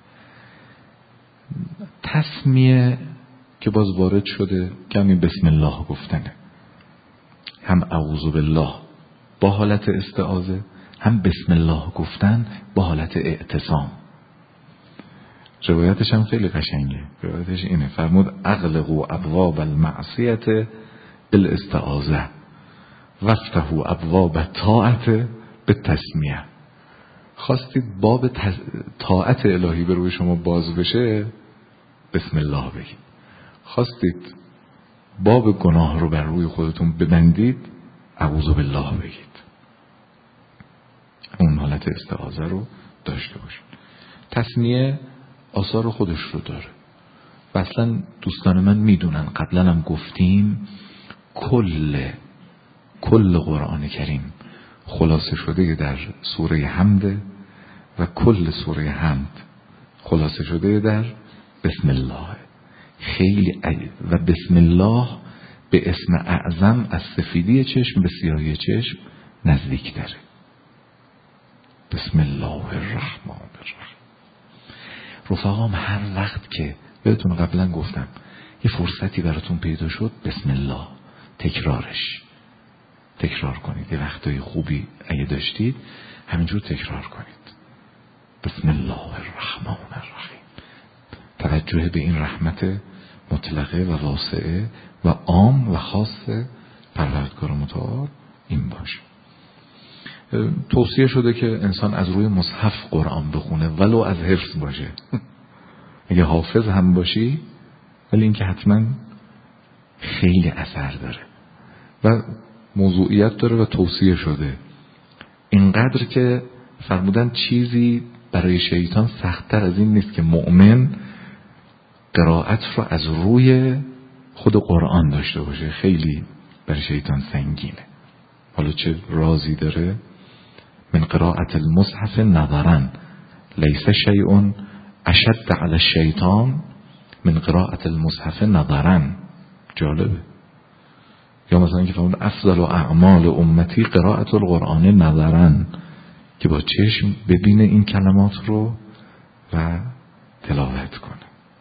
تسمیه که باز وارد شده که همین بسم الله گفتنه، هم اعوذ بالله با حالت استعاذه، هم بسم الله گفتن با حالت اعتصام. روایتش هم خیلی قشنگه. روایتش اینه، فرمود اغلقوا ابواب المعصیه بالاستعاذه وافتحوا ابواب الطاعه بالتسمیه. خواستید باب طاعت الهی به روی شما باز بشه، بسم الله بگید. خواستید باب گناه رو بر روی خودتون ببندید، اعوذ بالله بگید. اون حالت استعاذه رو داشته باشید. تثنیه آثار خودش رو داره و اصلا دوستان من میدونن، قبلا هم گفتیم، کل کل قرآن کریم خلاصه شده در سوره حمد و کل سوره حمد خلاصه شده در بسم الله. خیلی عجیب. و بسم الله به اسم اعظم از سفیدی چشم به سیاهی چشم نزدیک داره. بسم الله الرحمن الرحیم. رفقام هر وقت که بهتون قبلا گفتم یه فرصتی براتون پیدا شد، بسم الله تکرارش تکرار کنید. یه وقتای خوبی اگه داشتید همینجور تکرار کنید. بسم الله الرحمن الرحیم. توجه به این رحمت مطلقه و واسعه و عام و خاص پروردگار متعال این باشه. توصیه شده که انسان از روی مصحف قرآن بخونه ولو از حفظ باشه. اگه حافظ هم باشی، ولی این که حتما خیلی اثر داره و موضوعیت داره و توصیه شده. اینقدر که فرمودن چیزی برای شیطان سخت‌تر از این نیست که مؤمن قرائت رو از روی خود قرآن داشته باشه. خیلی برای شیطان سنگینه. حالا چه رازی داره؟ من قراءت المصحف نظرا لیس شیء اشد علی الشیطان من قراءت المصحف نظرا. جالبه. یا مثلا که فرمود افضل اعمال امتی قراءت القرآن نظرا، که با چشم ببینه این کلمات رو و تلاوت کنه.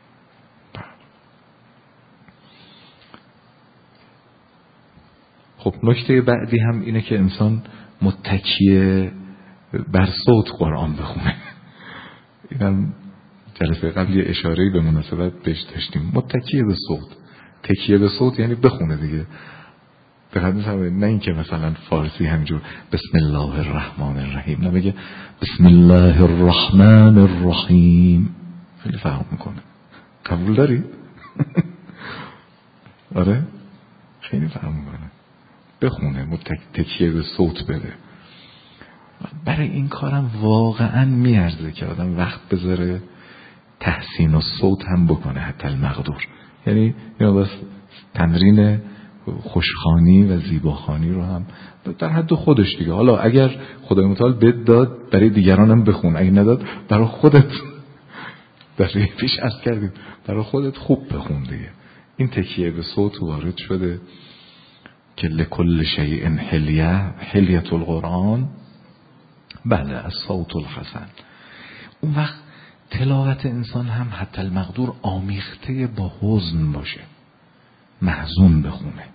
خب نکته بعدی هم اینه که انسان متکیه بر صوت قرآن بخونه. اینم جلسه قبل یه اشاره‌ای به مناسبت بهش داشتیم. متکیه به صوت، تکیه به صوت یعنی بخونه دیگه. دقیقا می‌فهمید؟ نه اینکه مثلا فارسی همینجور بسم الله الرحمن الرحیم، نه بگه بسم الله الرحمن الرحیم. خیلی فرق میکنه. قبول داری؟ آره خیلی فرق میکنه. بخونه، متکیه به صوت بده. برای این کارم واقعا میارزه که آدم وقت بذاره تحسین و صوت هم بکنه، حتی المقدور. یعنی یا بس تمرین خوشخوانی و زیباخوانی رو هم در حد خودش دیگه. حالا اگر خدای متعال بد داد برای دیگران هم بخون، اگه نداد برای خودت برای پیش عرض کردیم برای خودت خوب بخون دیگه. این تکیه به صوت وارد شده که لکل شیء حلیه، حلیت القرآن بله از صوت الحسن. اون وقت تلاوت انسان هم حتی المقدور آمیخته با حزن باشه، محزون بخونه.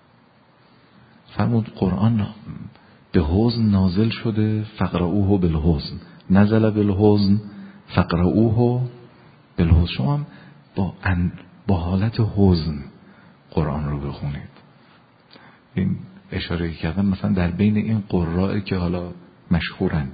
فرمود قرآن به حزن نازل شده فقرؤوه بالحزن، نزل بالحزن فقرؤوه بالحزن. شما هم با, با حالت حزن قرآن رو بخونید. این اشاره کردم مثلا در بین این قراء که حالا مشهورن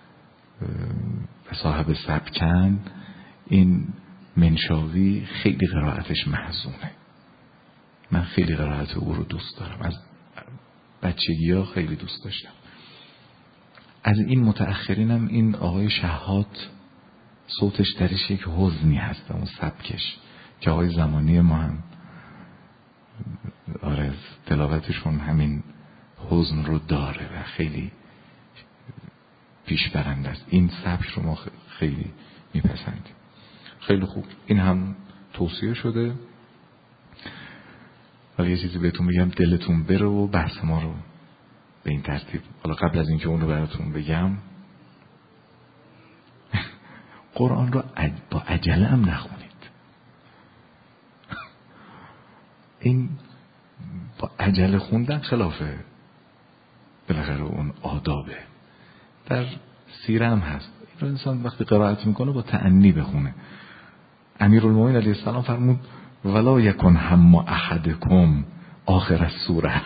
صاحب سبکن، این منشاوی خیلی قرائتش محزونه. من خیلی قرائت او رو دوست دارم، از بچگی ها خیلی دوست داشتم. از این متأخرینم این آقای شهاد صوتش درش یک حزنی هست، اون سبکش که آقای زمانی ما هم آره تلاوتشون همین حزن رو داره و خیلی پیش برنده است. این سبک رو ما خیلی میپسندیم. خیلی خوب. این هم توصیه شده. ولی یه چیزی بهتون بگم دلتون بره و بحث ما رو به این ترتیب، حالا قبل از اینکه اون رو براتون بگم، قرآن رو با عجله هم نخونید. این با عجله خوندن خلافه بالاخره اون آدابه. در سیره هم هست این رو انسان وقتی قرائت میکنه با تأنی بخونه. امیرالمومنین علیه السلام فرمود ولا یکن هم احدکم آخر السوره.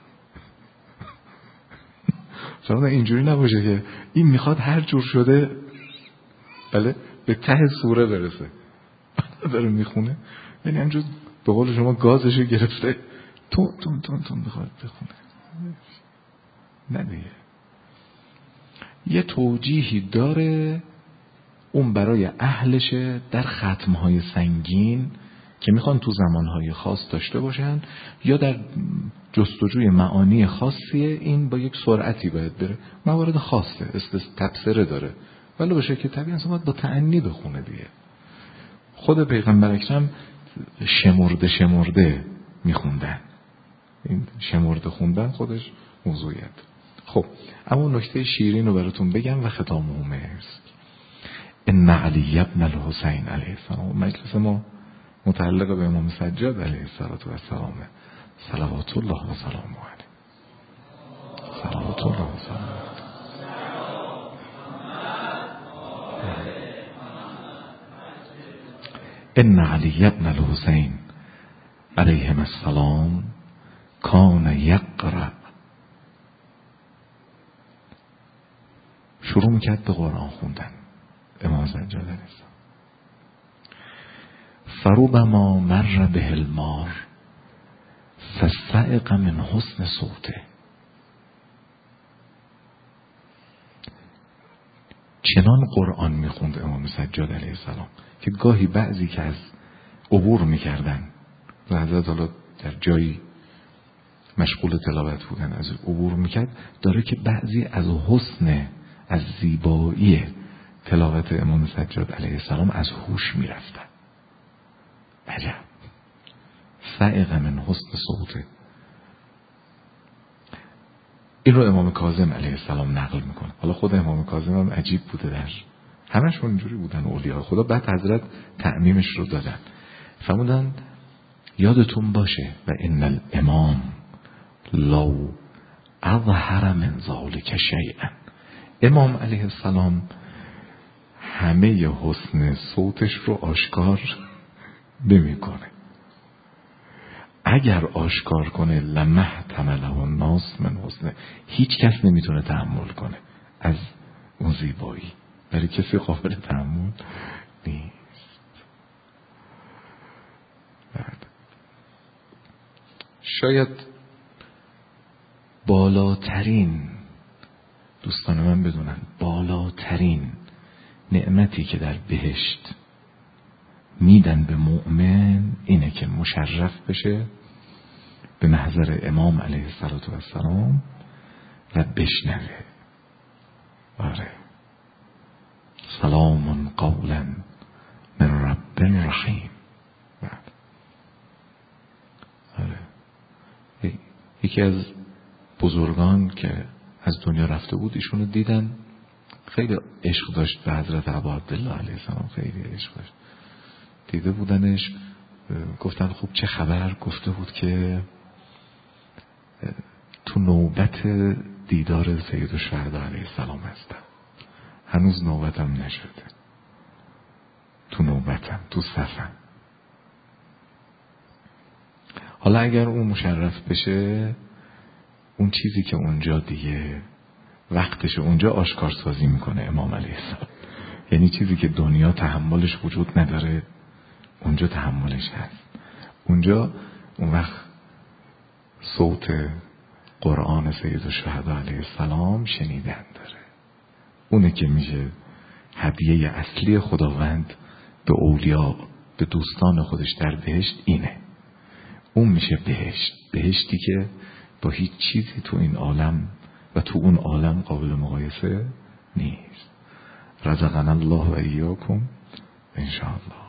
فرمود اینجوری نباشه که این میخواد هر جور شده بله به ته سوره برسه داره میخونه، یعنی همجور به قول شما گازشو گرفته تون تون تون تون بخواد بخونه. نه دیگه. یه توجیهی داره اون برای اهلشه در ختمهای سنگین که میخوان تو زمانهای خاص داشته باشن یا در جستجوی معانی خاصیه. این با یک سرعتی باید بره، موارد خاصه، تبصره داره، ولی باشه که طبیعی انسان باید با تأنی بخونه دیگه. خود پیغمبر اکرم شمرده شمرده میخوندن، این شمرده خوندن خودش موضوعیت. خب اما نکته شیرین رو براتون بگم و ختامه مرز. ان علی ابن الحسین علیه السلام، مجلس ما متعلق به امام سجاد علیه السلام، صلوات الله و سلامه علیه، صلوات الله و سلامه علیه. ان علی ابن الحسین علیهم السلام کان یقرأ، شروع میکرد به قرآن خوندن امام سجاد علیه السلام. فربما مر به المار فصعق من حسن صوته، چنان قرآن میخوند امام سجاد علیه السلام که گاهی بعضی که از عبور میکردن و حضرت حالا در جایی مشغول تلاوت بودن از عبور میکرد، داره که بعضی از حسن، از زیبایی تلاوت امام سجاد علیه السلام از هوش میرفتن. عجب. صعق من حسن صوته. این رو امام کاظم علیه السلام نقل میکنه. حالا خود امام کاظم هم عجیب بوده، در همشون اینجوری بودن اولیاء خدا. بعد حضرت تعمیمش رو دادن، فرمودن یادتون باشه و ان الامام لو اظهر من ذلک شیئا، امام علیه السلام همه حسن صوتش رو آشکار نمیکنه. اگر آشکار کنه لمحتمله الناس من حسنه، هیچ کس نمیتونه تحمل کنه از اون زیبایی، برای کسی قابل تحمل نیست. بعد شاید بالاترین، دوستان من بدونن، بالاترین نعمتی که در بهشت میدن به مؤمن اینه که مشرف بشه به محضر امام علیه السلام و بشنوه. آره، سلام قولا من رب رحیم. آره، یکی از بزرگان که از دنیا رفته بود ایشونو دیدن، خیلی عشق داشت به حضرت ابا عبدالله علیه السلام، خیلی عشق داشت. دیده بودنش، گفتن خب چه خبر؟ گفته بود که تو نوبت دیدار سید الشهدا علیه السلام هستم، هنوز نوبتم نشده، تو نوبتم، تو صفم. حالا اگر اون مشرف بشه، اون چیزی که اونجا دیگه وقتش اونجا آشکار سازی میکنه امام علیه السلام، یعنی چیزی که دنیا تحملش وجود نداره اونجا تحملش هست. اونجا اون وقت صوت قرآن سید الشهدا علیه السلام شنیدن داره. اونه که میشه هدیه اصلی خداوند به اولیا، به دوستان خودش در بهشت. اینه، اون میشه بهشت، بهشتی که با هیچ چیزی تو این عالم و تو اون عالم قابل مقایسه نیست. رزقنا الله و ایاکم انشاءالله.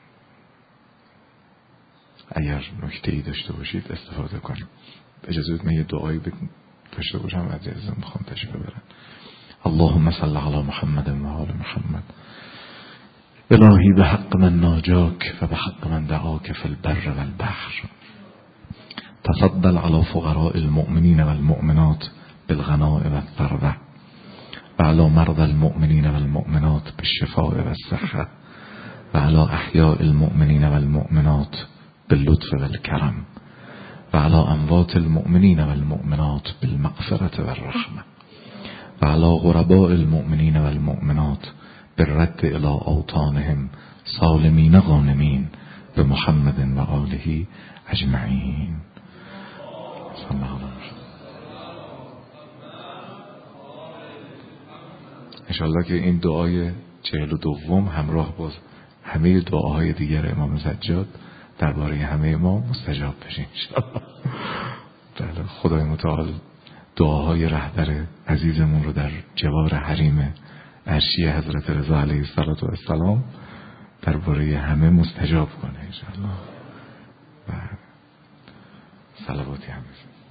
اگر نکته‌ای داشته باشید استفاده کنیم. اجازه بدید من یه دعایی داشته باشم و اجازه میخوام تشریف ببرم. اللهم صل علی محمد و آل محمد. الهی به حق من ناجاک و به حق من دعاک فی البر و البحر. تفضل على فقراء المؤمنین و المؤمنات بالغناء و الثروة و على مرضى المؤمنین و المؤمنات بالشفاء و الصحة و على احیاء المؤمنین و المؤمنات باللطف و الكرم و على اموات المؤمنین و المؤمنات بالمغفرة و الرحمة و على غرباء المؤمنین و المؤمنات بالرد الى اوطانهم سالمین غانمین به محمد و آله اجمعین. صلی الله علیه و سلم. انشالله که این دعای چهل و دوم همراه باز همه دعاهای دیگر امام سجاد درباره همه ما مستجاب بشه انشالله. بله، خدای متعال دعاهای رهبر عزیزمون رو در جوار حریم عرشی حضرت رضا علیه السلام درباره همه مستجاب کنه انشالله. و صلواتی هم بزن.